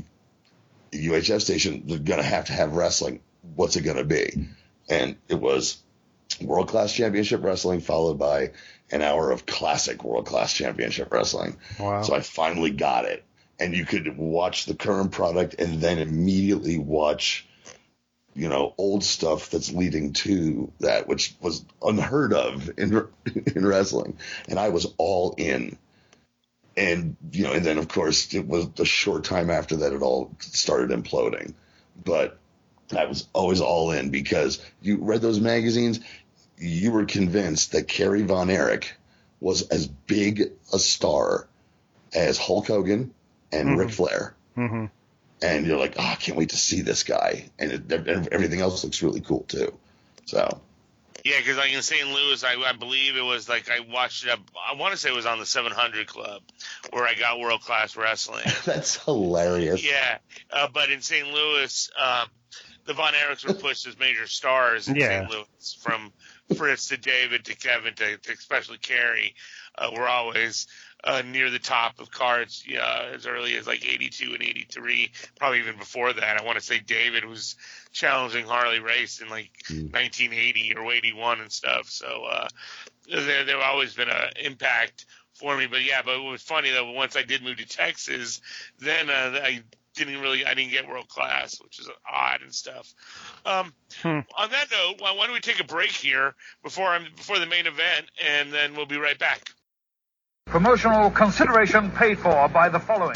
U H F station, they're going to have to have wrestling. What's it going to be? And it was World Class Championship Wrestling, followed by an hour of classic World Class Championship Wrestling. Wow. So I finally got it. And you could watch the current product and then immediately watch, you know, old stuff that's leading to that, which was unheard of in in wrestling. And I was all in. And, you know, and then, of course, it was a short time after that it all started imploding. But I was always all in because you read those magazines, you were convinced that Kerry Von Erich was as big a star as Hulk Hogan and mm-hmm. Ric Flair. Mm-hmm. And you're like, oh, I can't wait to see this guy. And it, everything else looks really cool, too. So. Yeah, because like in Saint Louis, I, I believe it was like I watched it up. I want to say it was on the seven hundred Club where I got World Class Wrestling. That's hilarious. Yeah, uh, but in Saint Louis, um, the Von Erichs were pushed as major stars in yeah. Saint Louis, from Fritz to David to Kevin to, to especially Kerry. Uh, were always uh, near the top of cards uh, as early as like eighty-two and eighty-three, probably even before that. I want to say David was challenging Harley Race in like mm. nineteen eighty or eighty-one and stuff. So uh, there, there always been an impact for me. But yeah, but it was funny though. Once I did move to Texas, then uh, I didn't really, I didn't get World Class, which is odd and stuff. Um, hmm. On that note, why don't we take a break here before I'm before the main event, and then we'll be right back. Promotional consideration paid for by the following.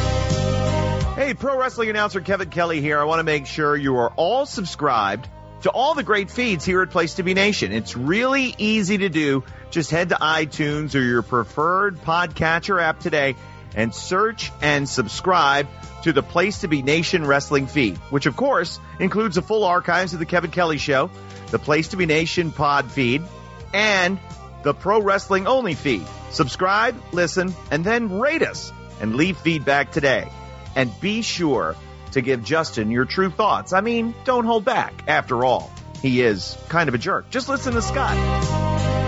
Hey, pro wrestling announcer Kevin Kelly here. I want to make sure you are all subscribed to all the great feeds here at Place to Be Nation. It's really easy to do. Just head to iTunes or your preferred podcatcher app today and search and subscribe to the Place to Be Nation wrestling feed, which, of course, includes the full archives of the Kevin Kelly Show, the Place to Be Nation pod feed, and the Pro Wrestling Only feed. Subscribe, listen, and then rate us and leave feedback today. And be sure to give Justin your true thoughts. I mean, don't hold back. After all, he is kind of a jerk. Just listen to Scott.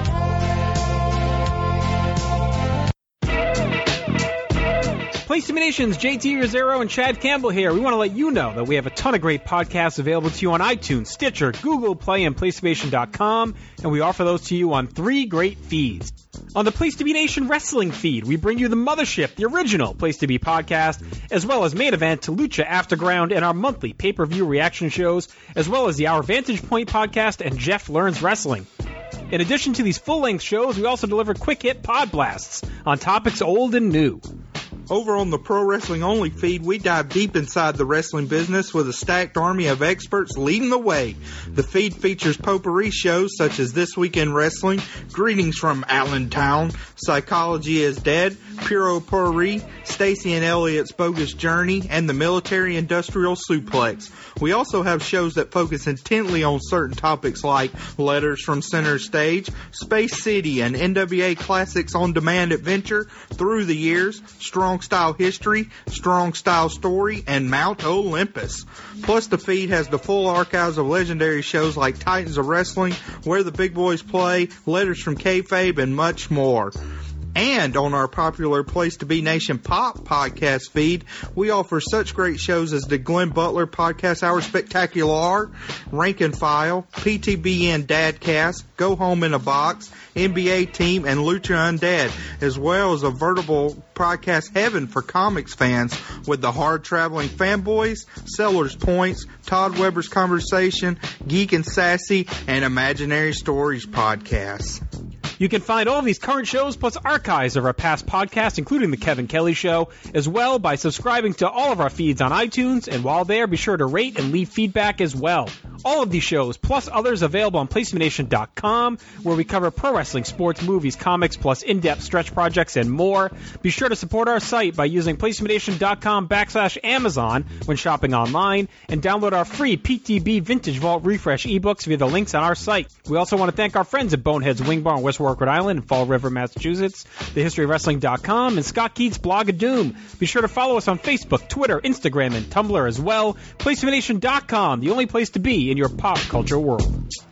Place to Be Nation's J T Rosero and Chad Campbell here. We want to let you know that we have a ton of great podcasts available to you on iTunes, Stitcher, Google Play, and Place to Be Nation dot com, and we offer those to you on three great feeds. On the Place to Be Nation wrestling feed, we bring you the Mothership, the original Place to Be podcast, as well as Main Event, Lucha Afterground, and our monthly pay-per-view reaction shows, as well as the Our Vantage Point podcast and Jeff Learns Wrestling. In addition to these full-length shows, we also deliver quick-hit pod blasts on topics old and new. Over on the Pro Wrestling Only feed, we dive deep inside the wrestling business with a stacked army of experts leading the way. The feed features potpourri shows such as This Week in Wrestling, Greetings from Allentown, Psychology is Dead, Puro Potpourri, Stacy and Elliot's Bogus Journey, and the Military Industrial Suplex. We also have shows that focus intently on certain topics like Letters from Center Stage, Space City, and N W A Classics On Demand Adventure, Through the Years, Strong Strong Style History, Strong Style Story, and Mount Olympus. Plus, the feed has the full archives of legendary shows like Titans of Wrestling, Where the Big Boys Play, Letters from Kayfabe, and much more. And on our popular Place to Be Nation Pop podcast feed, we offer such great shows as the Glenn Butler Podcast Hour Spectacular, Rank and File, P T B N Dadcast, Go Home in a Box, N B A Team, and Lucha Undead, as well as a veritable podcast heaven for comics fans with the Hard Traveling Fanboys, Sellers Points, Todd Weber's Conversation, Geek and Sassy, and Imaginary Stories podcasts. You can find all of these current shows plus archives of our past podcasts, including The Kevin Kelly Show, as well by subscribing to all of our feeds on iTunes. And while there, be sure to rate and leave feedback as well. All of these shows, plus others, available on Place To Be Nation dot com, where we cover pro wrestling, sports, movies, comics, plus in-depth stretch projects and more. Be sure to support our site by using Place To Be Nation dot com backslash Amazon when shopping online, and download our free P T B Vintage Vault Refresh ebooks via the links on our site. We also want to thank our friends at Bonehead's Wing Bar in West Warwick, Rhode Island, and Fall River, Massachusetts, the history of wrestling dot com, and Scott Keith's Blog of Doom. Be sure to follow us on Facebook, Twitter, Instagram, and Tumblr as well. Place To Be Nation dot com, the only place to be in your pop culture world.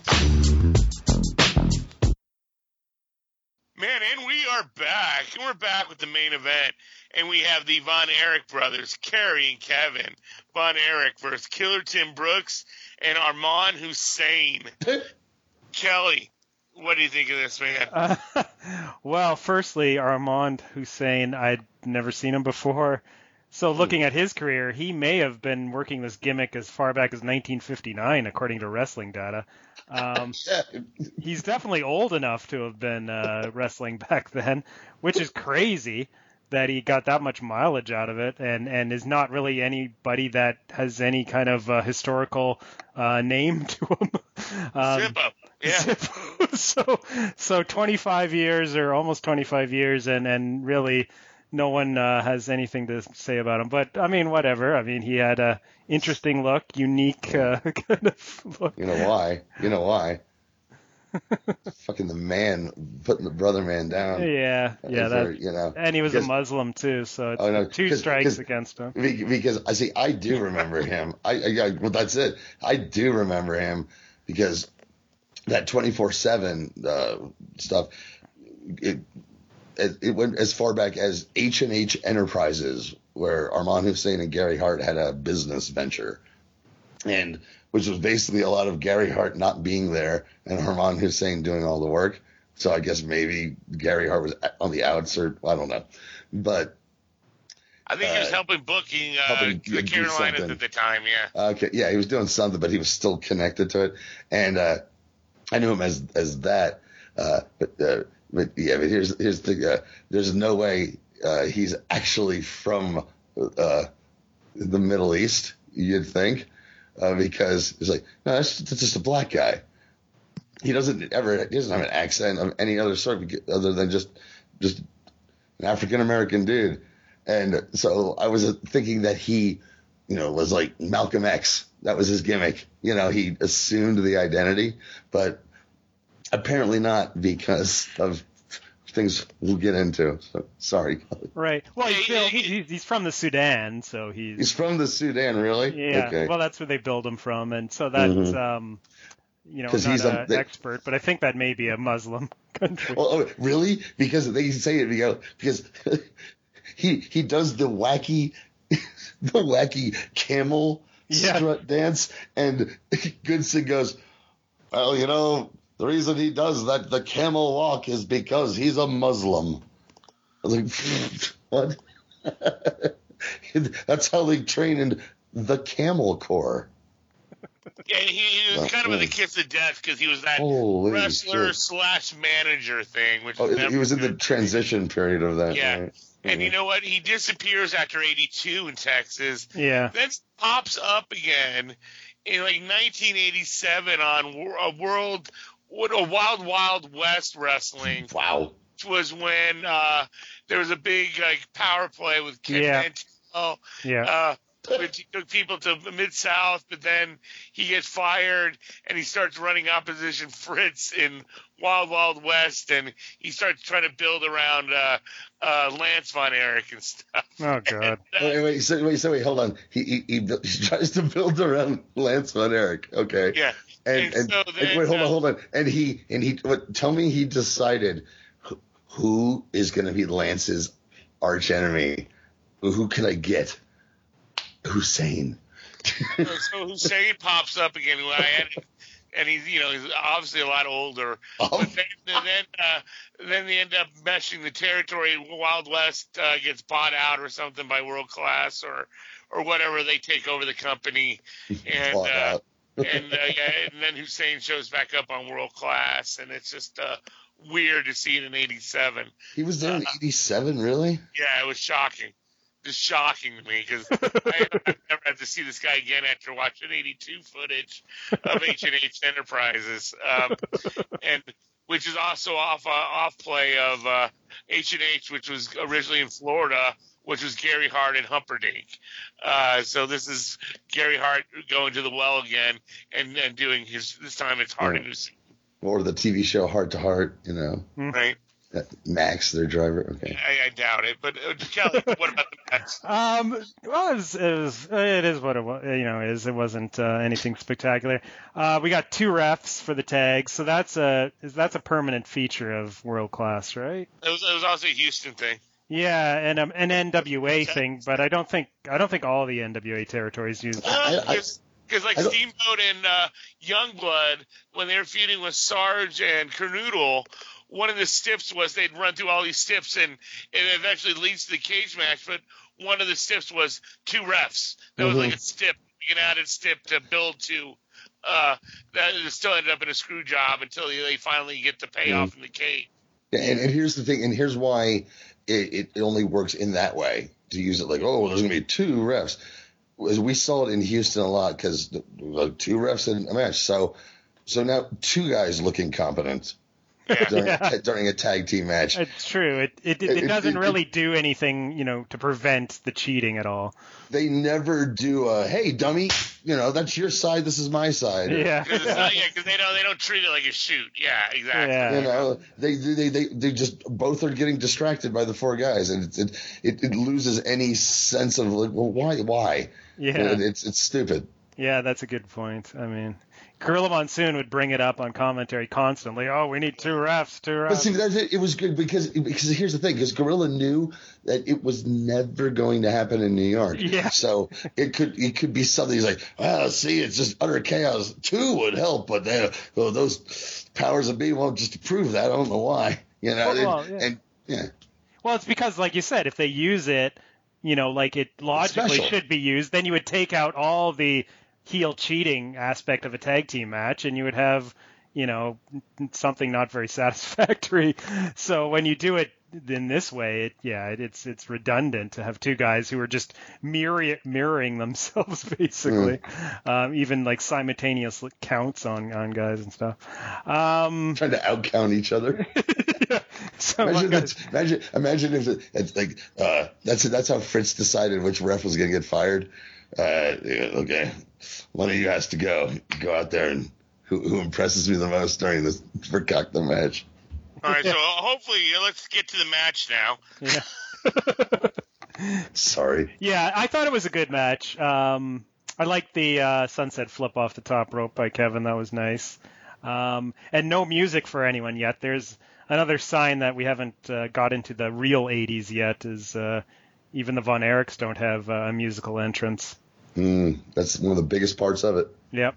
Man, and we are back. And we're back with the main event. And we have the Von Erich brothers, Kerry and Kevin. Von Erich versus Killer Tim Brooks and Armand Hussein. Kelly, what do you think of this, man? Uh, well, firstly, Armand Hussein, I'd never seen him before. So looking at his career, he may have been working this gimmick as far back as nineteen fifty-nine, according to Wrestling Data. Um, he's definitely old enough to have been uh, wrestling back then, which is crazy that he got that much mileage out of it, and, and is not really anybody that has any kind of uh, historical uh, name to him. Um, Zippo. Yeah. so, so twenty-five years or almost twenty-five years, and, and really no one uh, has anything to say about him. But, I mean, whatever. I mean, he had a interesting look, unique uh, kind of look. You know why? You know why? Fucking the man putting the brother man down. Yeah, yeah, for, that, you know, and he was because, a Muslim too, so it's oh, no, two cause, strikes cause, against him. Because I see, I do remember him. I, I well, that's it. I do remember him because that twenty-four seven uh, stuff. It, it it went as far back as H and H Enterprises, where Armand Hussein and Gary Hart had a business venture, and which was basically a lot of Gary Hart not being there and Armand Hussein doing all the work. So I guess maybe Gary Hart was on the outs, or I don't know. But I think he was uh, helping booking uh, helping the Carolinas at the time, yeah. Okay, yeah, he was doing something, but he was still connected to it. And uh, I knew him as as that. Uh, but uh, but yeah, but here's here's the uh, there's no way uh, he's actually from uh, the Middle East, you'd think. Uh, because it's like, no, that's, that's just a black guy. He doesn't ever, he doesn't have an accent of any other sort other than just, just an African American dude. And so I was thinking that he, you know, was like Malcolm X. That was his gimmick. You know, he assumed the identity, but apparently not, because of things we'll get into. So sorry. Right. Well, he's, still, he, he's from the Sudan, so he's he's from the Sudan, really? Yeah. Okay. Well, that's where they build him from, and so that's mm-hmm. um, you know, not he's an a, expert, but I think that may be a Muslim country. Well, oh, really? Because they say it because he he does the wacky the wacky camel yeah. strut dance, and Goodson goes, well, you know, the reason he does that, the camel walk, is because he's a Muslim. I was like, what? That's how they train in the Camel Corps. Yeah, he, he was kind of in the kiss of death because he was that Holy wrestler shit. slash manager thing. Which oh, was he was in the transition period of that. Yeah. Right? And you know what? He disappears after eighty-two in Texas. Yeah. Then pops up again in like nineteen eighty-seven on a world, what a Wild Wild West Wrestling. Wow. Which was when uh, there was a big like power play with Ken yeah. Mantell. Yeah. Uh, which he took people to Mid-South, but then he gets fired and he starts running Opposition Fritz in Wild Wild West, and he starts trying to build around uh, uh, Lance Von Erich and stuff. Oh, God. And, uh, Wait, wait, so, wait, so wait, hold on. He, he he he tries to build around Lance Von Erich. Okay. Yeah. And, And and, so then, and wait, hold uh, on, hold on. And he and he what? Tell me, he decided who, who is going to be Lance's arch enemy. Who can I get? Hussein. So Hussein pops up again, and he's, you know, he's obviously a lot older. Oh. But then, then, uh, then they end up meshing the territory. Wild West uh, gets bought out or something by World Class or or whatever. They take over the company, and Bought uh, out. and uh, yeah, and then Hussein shows back up on World Class, and it's just uh, weird to see it in eighty-seven. He was there in eighty-seven, really? Yeah, it was shocking. Just shocking to me because I, I've never had to see this guy again after watching eighty-two footage of H and H Enterprises, um, and which is also off uh, off play of uh, H and H, which was originally in Florida, which was Gary Hart and Humperdinck. Uh, so this is Gary Hart going to the well again and, and doing his. This time it's Hart and Hussein. Or the T V show Heart to Heart, you know. Right. Max, their driver. Okay. I, I doubt it, but uh, Kelly, what about the match? Um, well, it was, it was, it is what it was, you know, it is. It wasn't uh, anything spectacular. Uh, we got two refs for the tags, so that's a, that's a permanent feature of World Class, right? It was, it was also a Houston thing. Yeah, and um, an N W A thing, but I don't think, I don't think all the N W A territories use it. Because like Steamboat and uh, Youngblood, when they were feuding with Sarge and Kernoodle, one of the stiffs was they'd run through all these stiffs, and it eventually leads to the cage match. But one of the stiffs was two refs. That was Mhm. like a stiff, an added stiff to build to. Uh, that it still ended up in a screw job until they finally get the payoff Mhm. in the cage. And, and here's the thing, and here's why it, it only works in that way, to use it like, oh, there's going to be two refs. As we saw it in Houston a lot because the, the two refs in a match. So so now two guys look incompetent Yeah. during, Yeah. during a tag team match. It's true. It it, it, It- doesn't it- really it- do anything, you know, to prevent the cheating at all. They never do a, hey, dummy, you know, that's your side, this is my side. Yeah. Because yeah, they don't they don't treat it like a shoot. Yeah, exactly. Yeah. You know, they, they they they just both are getting distracted by the four guys, and it it, it, it loses any sense of like, well, why why? Yeah. It- it's it's stupid. Yeah, that's a good point. I mean, Gorilla Monsoon would bring it up on commentary constantly. Oh, we need two refs, two refs. But see, that's it. It was good because because here's the thing: because Gorilla knew that it was never going to happen in New York. Yeah. So it could it could be something. He's like, well, see, it's just utter chaos. Two would help, but they, well, those powers that be won't just approve that. I don't know why. You know. Well, and, yeah. and yeah. Well, it's because, like you said, if they use it, you know, like it logically special. should be used, then you would take out all the heel cheating aspect of a tag team match, and you would have, you know, something not very satisfactory. So when you do it in this way, it, yeah, it, it's it's redundant to have two guys who are just mirror, mirroring themselves, basically, Mm. um, even like simultaneous counts on, on guys and stuff. Um, Trying to outcount each other. so Imagine, one guy's- that's, imagine, imagine if it, it's like uh, that's that's how Fritz decided which ref was going to get fired. Uh, yeah, okay, one of you has to go. Go out there and who, who impresses me the most during this for cock the match. All right, so hopefully uh, let's get to the match now. yeah. Sorry. Yeah, I thought it was a good match. Um, I liked the uh, sunset flip off the top rope by Kevin. That was nice. Um, and no music for anyone yet. There's another sign that we haven't uh, got into the real eighties yet is uh, even the Von Erichs don't have uh, a musical entrance. Mm, that's one of the biggest parts of it. Yep.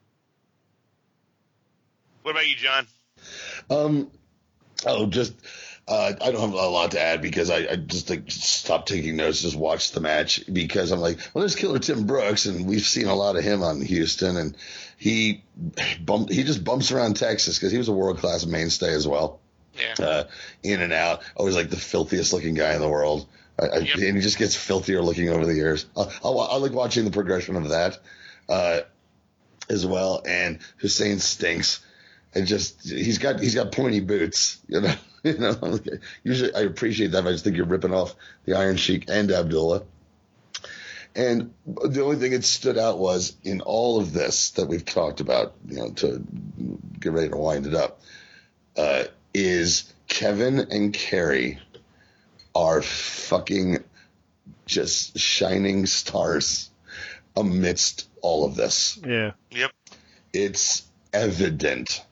What about you, John? Um, oh, just uh, I don't have a lot to add because I, I just like stopped taking notes, just watched the match because I'm like, well, there's Killer Tim Brooks, and we've seen a lot of him on Houston, and he bumped, he just bumps around Texas because he was a world class mainstay as well. Yeah. Uh, in and out, always like the filthiest looking guy in the world. I, I, Yep. And he just gets filthier looking over the years. I, I, I like watching the progression of that uh, as well. And Hussein stinks. And just he's got he's got pointy boots, you know. you know. Usually I appreciate that, but I just think you're ripping off the Iron Sheik and Abdullah. And the only thing that stood out was in all of this that we've talked about, you know, to get ready to wind it up, uh, is Kevin and Kerry are fucking just shining stars amidst all of this. Yeah. Yep. It's evident.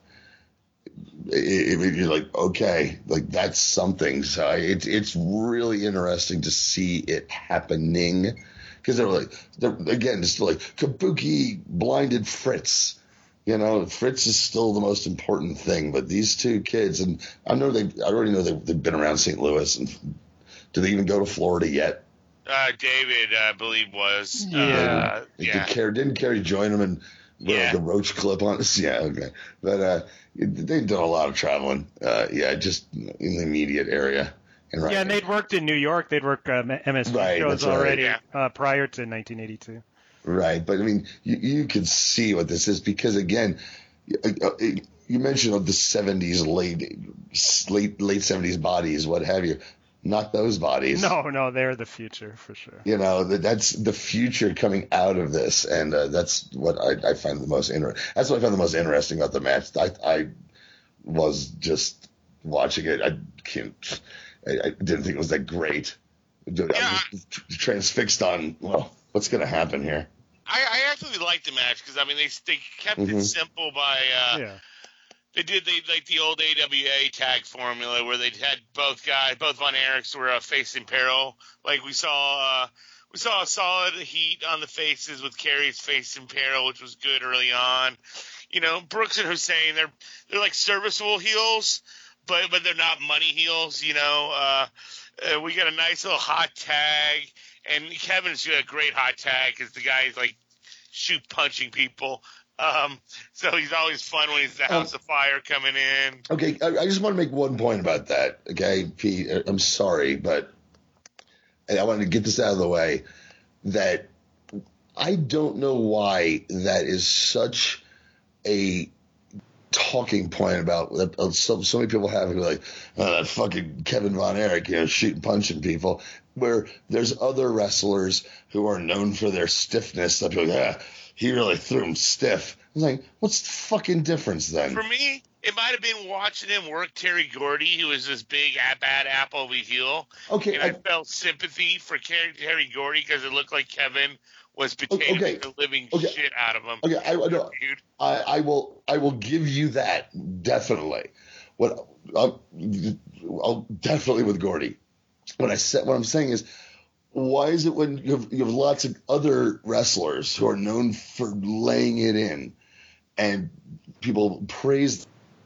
It, it, you're like, okay, like that's something. So it's it's really interesting to see it happening, because they're like, they're again, just like Kabuki blinded Fritz. You know, Fritz is still the most important thing, but these two kids, and I know they, I already know they, they've been around Saint Louis, and do they even go to Florida yet? Uh, David, I believe, was. Yeah. Uh, Did yeah. Kerry, didn't Kerry join them and with Yeah. like a roach clip on us? Yeah, okay. But uh, they've done a lot of traveling. Uh, yeah, just in the immediate area. And right Yeah, and they'd worked in New York. They'd worked uh, M S G Right, shows that's right. already Yeah. uh, prior to nineteen eighty-two. Right, but I mean, you, you can see what this is, because again, you, you mentioned of the seventies, late, late, late seventies bodies, what have you. Not those bodies. No, no, they're the future for sure. You know, that that's the future coming out of this, and uh, that's what I, I find the most inter- That's what I found the most interesting about the match. I, I was just watching it. I can't. I, I didn't think it was that great. I was just transfixed on, well, what's going to happen here? I, I actually liked the match because I mean they they kept Mhm. it simple by uh, Yeah. they did they like the old A W A tag formula where they had both guys, both Von Erichs were uh, facing peril. Like we saw uh, we saw a solid heat on the faces with Kerry's face in peril, which was good early on. You know, Brooks and Hussein, they're they're like serviceable heels, but but they're not money heels. You know, uh, uh, we got a nice little hot tag. And Kevin's got a great hot tag because the guy's like shoot punching people. Um, so he's always fun when he's the House um, of Fire coming in. Okay, I, I just want to make one point about that. Okay, Pete, I'm sorry, but and I wanted to get this out of the way, that I don't know why that is such a talking point about that. Uh, so, so many people have it like, oh, that fucking Kevin Von Erich, you know, shooting, punching people, where there's other wrestlers who are known for their stiffness. That people, yeah, he really threw him stiff. I'm like, what's the fucking difference then? For me, it might have been watching him work Terry Gordy, who was this big bad apple of a heel. Okay, and I, I- felt sympathy for Terry, Terry Gordy because it looked like Kevin was potatoing okay, the living okay. shit out of him. Okay, I, I, know, Dude. I, I will, I will give you that definitely. What I'll, I'll definitely with Gordy. What I said, what I'm saying is, why is it when you have, you have lots of other wrestlers who are known for laying it in, and people praise?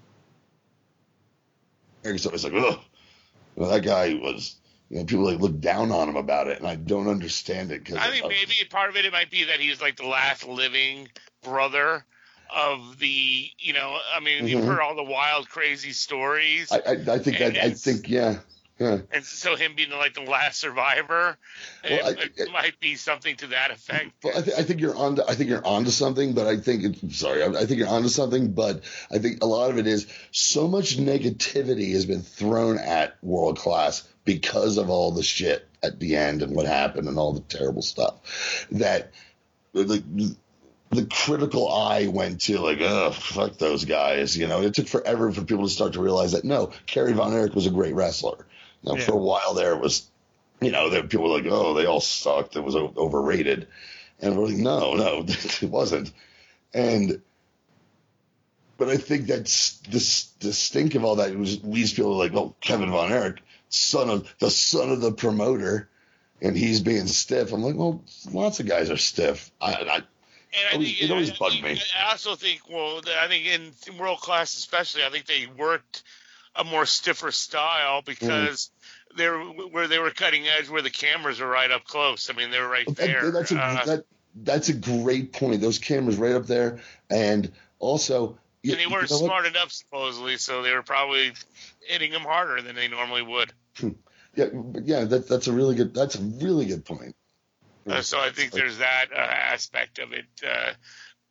It's always like, oh, well, that guy was. You know, people like look down on him about it, and I don't understand it. Cause I think of, maybe part of it, it might be that he's like the last living brother of the, you know, I mean, you've Mhm. heard all the wild, crazy stories. I, I, I think And that I it's- think yeah, yeah. And so him being like the last survivor, Well, it, I- it might be something to that effect. Well, I, th- I think you're on. I think you're onto something, but I think it's sorry. I, I think you're onto something, but I think a lot of it is so much negativity has been thrown at World Class because of all the shit at the end and what happened and all the terrible stuff that the the critical eye went to like, oh, fuck those guys. You know, it took forever for people to start to realize that no, Kerry Von Erich was a great wrestler. You know, Yeah. for a while there it was. You know, that people were like, oh, they all sucked. It was o- overrated. And we're like, no, no, it wasn't. And, but I think that's the, the stink of all that. It was leaves people like, oh, Kevin Von Erich, son of the son of the promoter, and he's being stiff. I'm like, well, lots of guys are stiff. I, I, And I always- think it always I, bugged me. I also think, well, I think in World Class especially, I think they worked a more stiffer style because Mm-hmm. they were where they were cutting edge, where the cameras are right up close. I mean, they were right there. That- that's a Uh, that that's a great point. Those cameras right up there, and also. you- and they weren't you know what? smart enough, supposedly, so they were probably hitting them harder than they normally would. Yeah, but yeah, that, that's a really good. That's a really good point. Uh, so I think there's that uh, aspect of it. Uh,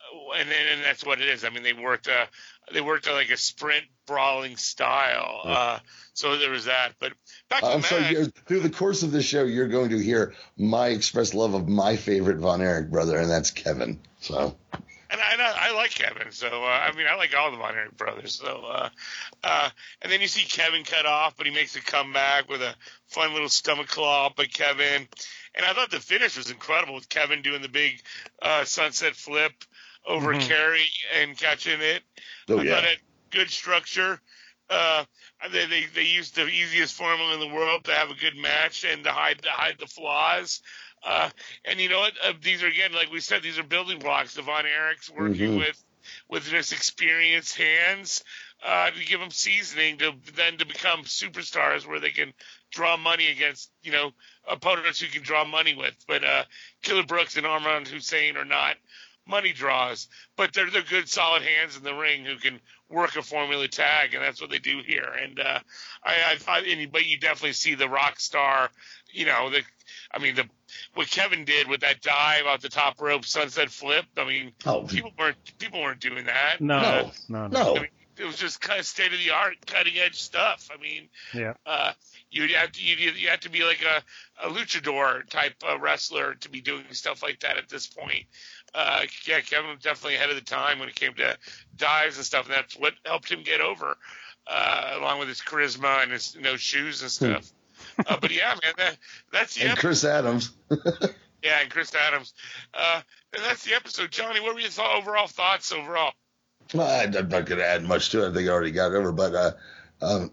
and then and that's what it is. I mean, they worked uh, they worked uh, like a sprint brawling style. Uh, so there was that. But back to I'm the sorry. match. You're, through the course of this show, you're going to hear my expressed love of my favorite Von Erich brother, and that's Kevin. So. And I, and I, I like Kevin, so uh, I mean I like all the Von Erich brothers. So, uh, uh, and then you see Kevin cut off, but he makes a comeback with a fun little stomach claw by Kevin. And I thought the finish was incredible with Kevin doing the big uh, sunset flip over Mm-hmm. Kerry and catching it. Oh, I yeah. thought it good structure. Uh, they, they they used the easiest formula in the world to have a good match and to hide to hide the flaws. Uh, and you know what? Uh, these are, again, like we said, these are building blocks. The Von Erichs working Mhm. with with just experienced hands uh, to give them seasoning to then to become superstars where they can draw money against, you know, opponents who can draw money with. But uh, Killer Brooks and Armand Hussein are not money draws, but they're they're good, solid hands in the ring who can work a formula tag, and that's what they do here. And uh, I, I thought, and, but you definitely see the rock star, you know, the, I mean, the what Kevin did with that dive off the top rope sunset flip. I mean, Oh. people weren't people weren't doing that. No, Uh, no, no. No. I mean, it was just kind of state of the art, cutting edge stuff. I mean, Yeah. uh, you'd have to you you have to be like a, a luchador type uh, wrestler to be doing stuff like that at this point. Uh, yeah, Kevin was definitely ahead of the time when it came to dives and stuff, and that's what helped him get over, uh, along with his charisma and his, you know, shoes and stuff. uh, but yeah, man, that, that's the And episode. Chris Adams. Yeah, and Chris Adams. Uh, and that's the episode. Johnny, what were your th- overall thoughts overall? Well, I- I'm not going to add much to it. I think I already got it over. But uh, um,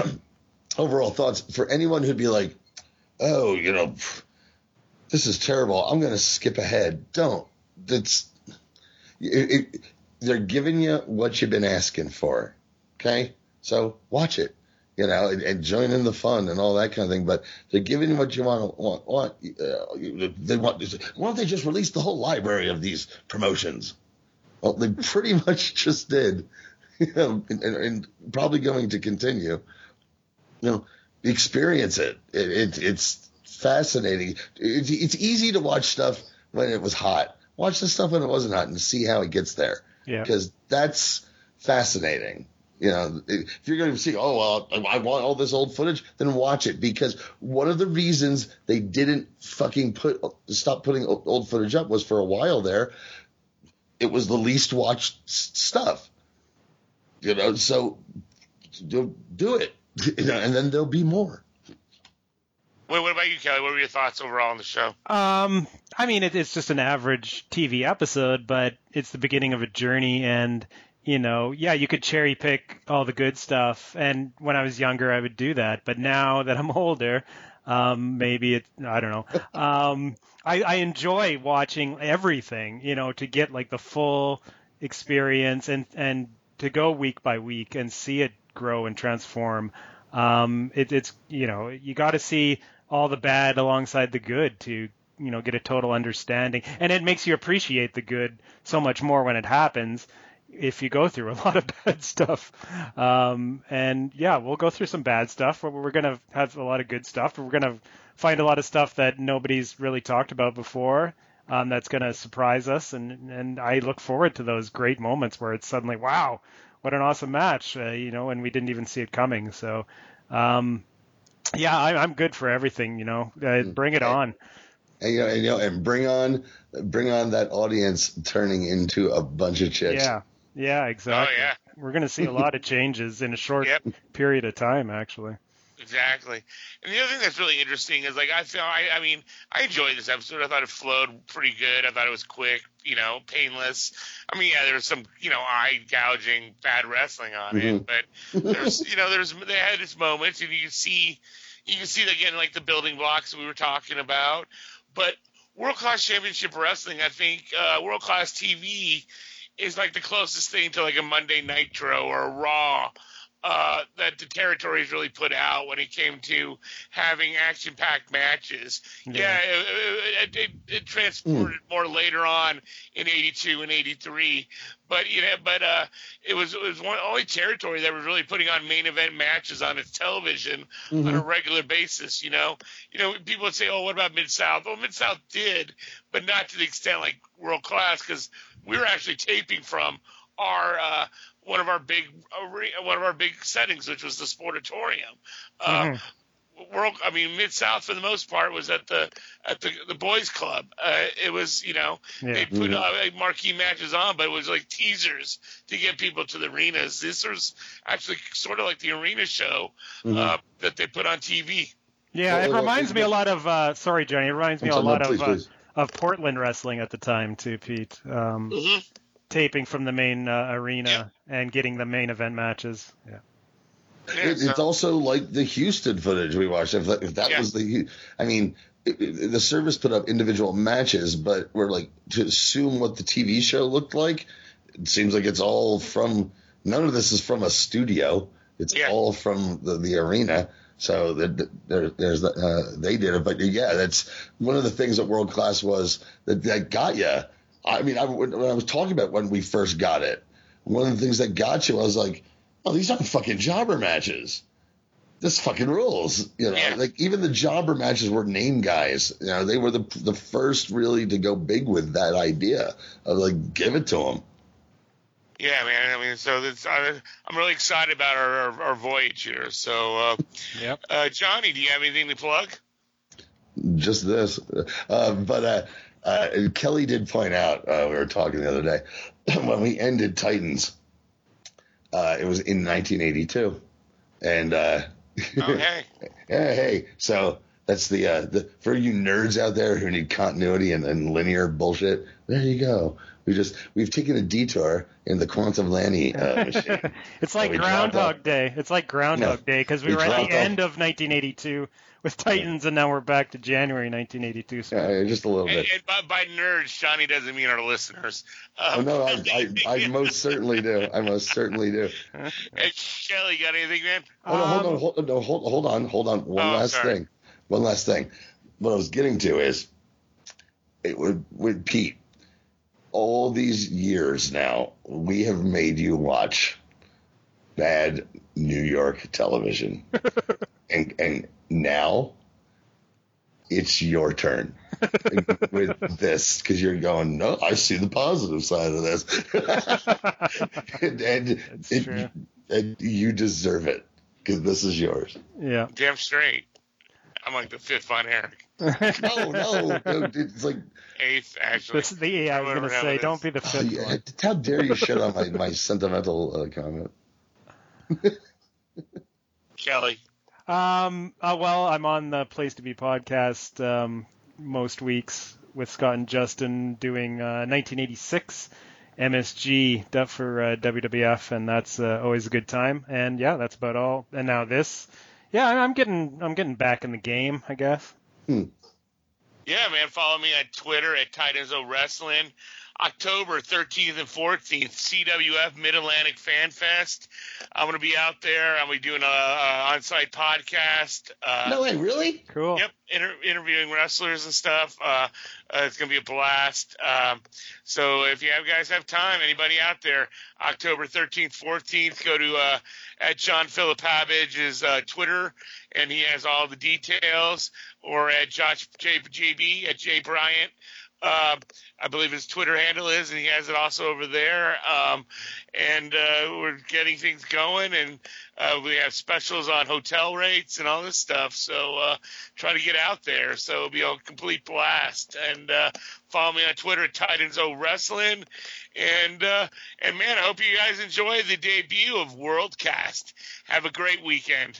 overall thoughts for anyone who'd be like, oh, you know, pff, this is terrible. I'm going to skip ahead. Don't. That's it, it, they're giving you what you've been asking for. Okay, so watch it. You know, and, and join in the fun and all that kind of thing. But they're giving you what you want. Want? want uh, they want. Why don't they just release the whole library of these promotions? Well, they pretty much just did, you know, and, and probably going to continue. You know, experience it. it, it it's fascinating. It's, it's easy to watch stuff when it was hot. Watch the stuff when it wasn't hot and see how it gets there. Yeah. Because that's fascinating. You know, if you're going to see, oh, well, I want all this old footage, then watch it. Because one of the reasons they didn't fucking put stop putting old footage up was for a while there, it was the least watched stuff. You know, so do, do it. You know, and then there'll be more. Wait, what about you, Kelly? What were your thoughts overall on the show? Um, I mean, it, it's just an average T V episode, but it's the beginning of a journey, and you know, yeah, you could cherry pick all the good stuff. And when I was younger, I would do that, but now that I'm older, um, maybe it, I don't know. Um, I, I enjoy watching everything, you know, to get like the full experience and and to go week by week and see it grow and transform. Um, it, it's you know, you got to see all the bad alongside the good to, you know, get a total understanding. And it makes you appreciate the good so much more when it happens if you go through a lot of bad stuff. Um, and yeah, we'll go through some bad stuff, but we're going to have a lot of good stuff. But we're going to find a lot of stuff that nobody's really talked about before. Um, that's going to surprise us. And, and I look forward to those great moments where it's suddenly, wow, what an awesome match, uh, you know, and we didn't even see it coming. So, um, yeah, I, I'm good for everything, you know, uh, bring it on. And, you know, and, you know, and bring on, bring on that audience turning into a bunch of chicks. Yeah, yeah, exactly. Oh, yeah. We're going to see a lot of changes in a short Yep. period of time, actually. Exactly. And the other thing that's really interesting is, like, I feel, I, I mean, I enjoyed this episode. I thought it flowed pretty good. I thought it was quick, you know, painless. I mean, yeah, there was some, you know, eye gouging bad wrestling on Mhm. it, but there's, you know, there's, they had its moments, and you can see, you can see again, like the building blocks we were talking about. But World Class Championship Wrestling, I think, uh, World Class T V is like the closest thing to like a Monday Nitro or a Raw uh, that the territories really put out when it came to having action-packed matches. Yeah, Yeah. it, it, it, it transported mm. more later on in eighty-two and eighty-three, but you know, but uh, it was it was one only territory that was really putting on main event matches on its television mm-hmm. on a regular basis. You know, you know, people would say, "Oh, what about Mid South?" Well, Mid South did, but not to the extent like World Class, because we were actually taping from our uh, one of our big one of our big settings, which was the Sportatorium. Uh, Mm-hmm. World, I mean, Mid South for the most part was at the at the the boys' club. Uh, it was, you know, Yeah. they put uh, marquee matches on, but it was like teasers to get people to the arenas. This was actually sort of like the arena show Mm-hmm. uh, that they put on T V. Yeah, it Well, reminds me a lot of. Uh, sorry, Johnny. It reminds me I'm a sorry, lot no, please, of uh, please. of Portland wrestling at the time too, Pete. Um, Mm-hmm. Taping from the main uh, arena and getting the main event matches. Yeah. Yeah, It, so- it's also like the Houston footage we watched. If that, if that Yeah. was the, I mean, it, it, the service put up individual matches, but we're like to assume what the T V show looked like. It seems like it's all from. None of this is from a studio. It's Yeah. all from the, the arena. So the, there, there's the, uh, they did it, but yeah, that's one of the things that World Class was that, that got you. I mean, I, when I was talking about when we first got it, one of the things that got you, I was like, oh, these aren't fucking jobber matches. This fucking rules. You know, Yeah. like even the jobber matches were name guys. You know, they were the the first really to go big with that idea of like, give it to them. Yeah, man. I mean, so that's, I, I'm really excited about our, our, our voyage here. So, uh, Yep. uh, Johnny, do you have anything to plug? Just this. Uh, but uh, uh, Kelly did point out, uh, we were talking the other day, when we ended Titans, uh, it was in nineteen eighty-two. And, uh, Okay. yeah, hey, so that's the, uh, the, for you nerds out there who need continuity and, and linear bullshit, there you go. We just, we've taken a detour in the Quantum Lanny uh, machine. It's like we dropped Groundhog off- Day. It's like Groundhog No, Day because we, we were at dropped the off- end of nineteen eighty-two with Titans, and now we're back to January nineteen eighty-two. So Yeah, just a little And, bit. and by, by nerds, Johnny doesn't mean our listeners. Oh, Um, no, I, I, I most certainly do. I most certainly do. Hey, Kelly, got anything, man? Hold on, hold Um, on, hold on, no, hold, hold on, hold on. One Oh, last sorry. thing. One last thing. What I was getting to is, it would with Pete. All these years now, we have made you watch bad New York television, and and now it's your turn with this because you're going. No, I see the positive side of this, and, and, That's it- true. and you deserve it because this is yours. yeah. Damn straight. I'm like the fifth Von Erich. No, no, no, it's like. Eighth, actually. This, the, yeah, I was Whatever gonna say, it don't is. be the Oh, fifth yeah, one. how dare you shit on my, my sentimental uh, comment? Kelly. Um. Uh, well, I'm on the Place to Be podcast um, most weeks with Scott and Justin doing uh, nineteen eighty-six M S G that for uh, W W F, and that's uh, always a good time. And yeah, that's about all. And now this, yeah, I'm I'm getting I'm getting back in the game, I guess. Yeah, man. Follow me on Twitter at Titans O Wrestling. October thirteenth and fourteenth, C W F Mid-Atlantic Fan Fest. I'm going to be out there. I'm going to be doing a, a on-site podcast. Uh, No way, really? Cool. Yep, inter- interviewing wrestlers and stuff. Uh, uh, it's going to be a blast. Um, so if you have, guys have time, anybody out there, October thirteenth, fourteenth, go to uh, at John Philippavich's uh, Twitter, and he has all the details, or at Josh J- JB at J Bryant. Uh, I believe his Twitter handle is, and he has it also over there. Um, and uh, we're getting things going, and uh, we have specials on hotel rates and all this stuff. So uh, try to get out there. So it'll be a complete blast. And uh, follow me on Twitter at Titans O Wrestling. And uh, and man, I hope you guys enjoy the debut of Worldcast. Have a great weekend.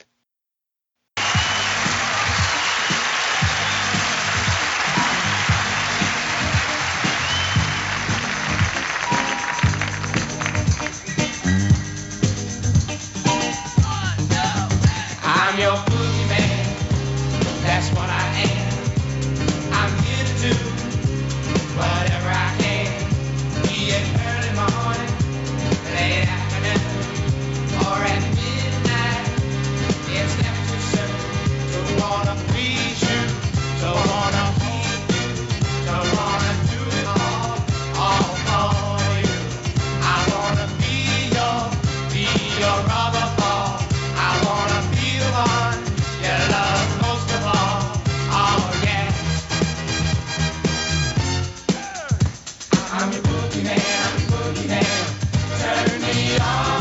I'm your boogeyman, that's what I am. I'm here to do whatever I can. Be it early morning, late afternoon, or at midnight. It's never too soon to wanna please you, to wanna hold you, to wanna do it all, all for you. I wanna be your, be your rubber ball. I wanna be the one you love most of all. Oh yeah. I'm your boogeyman. are.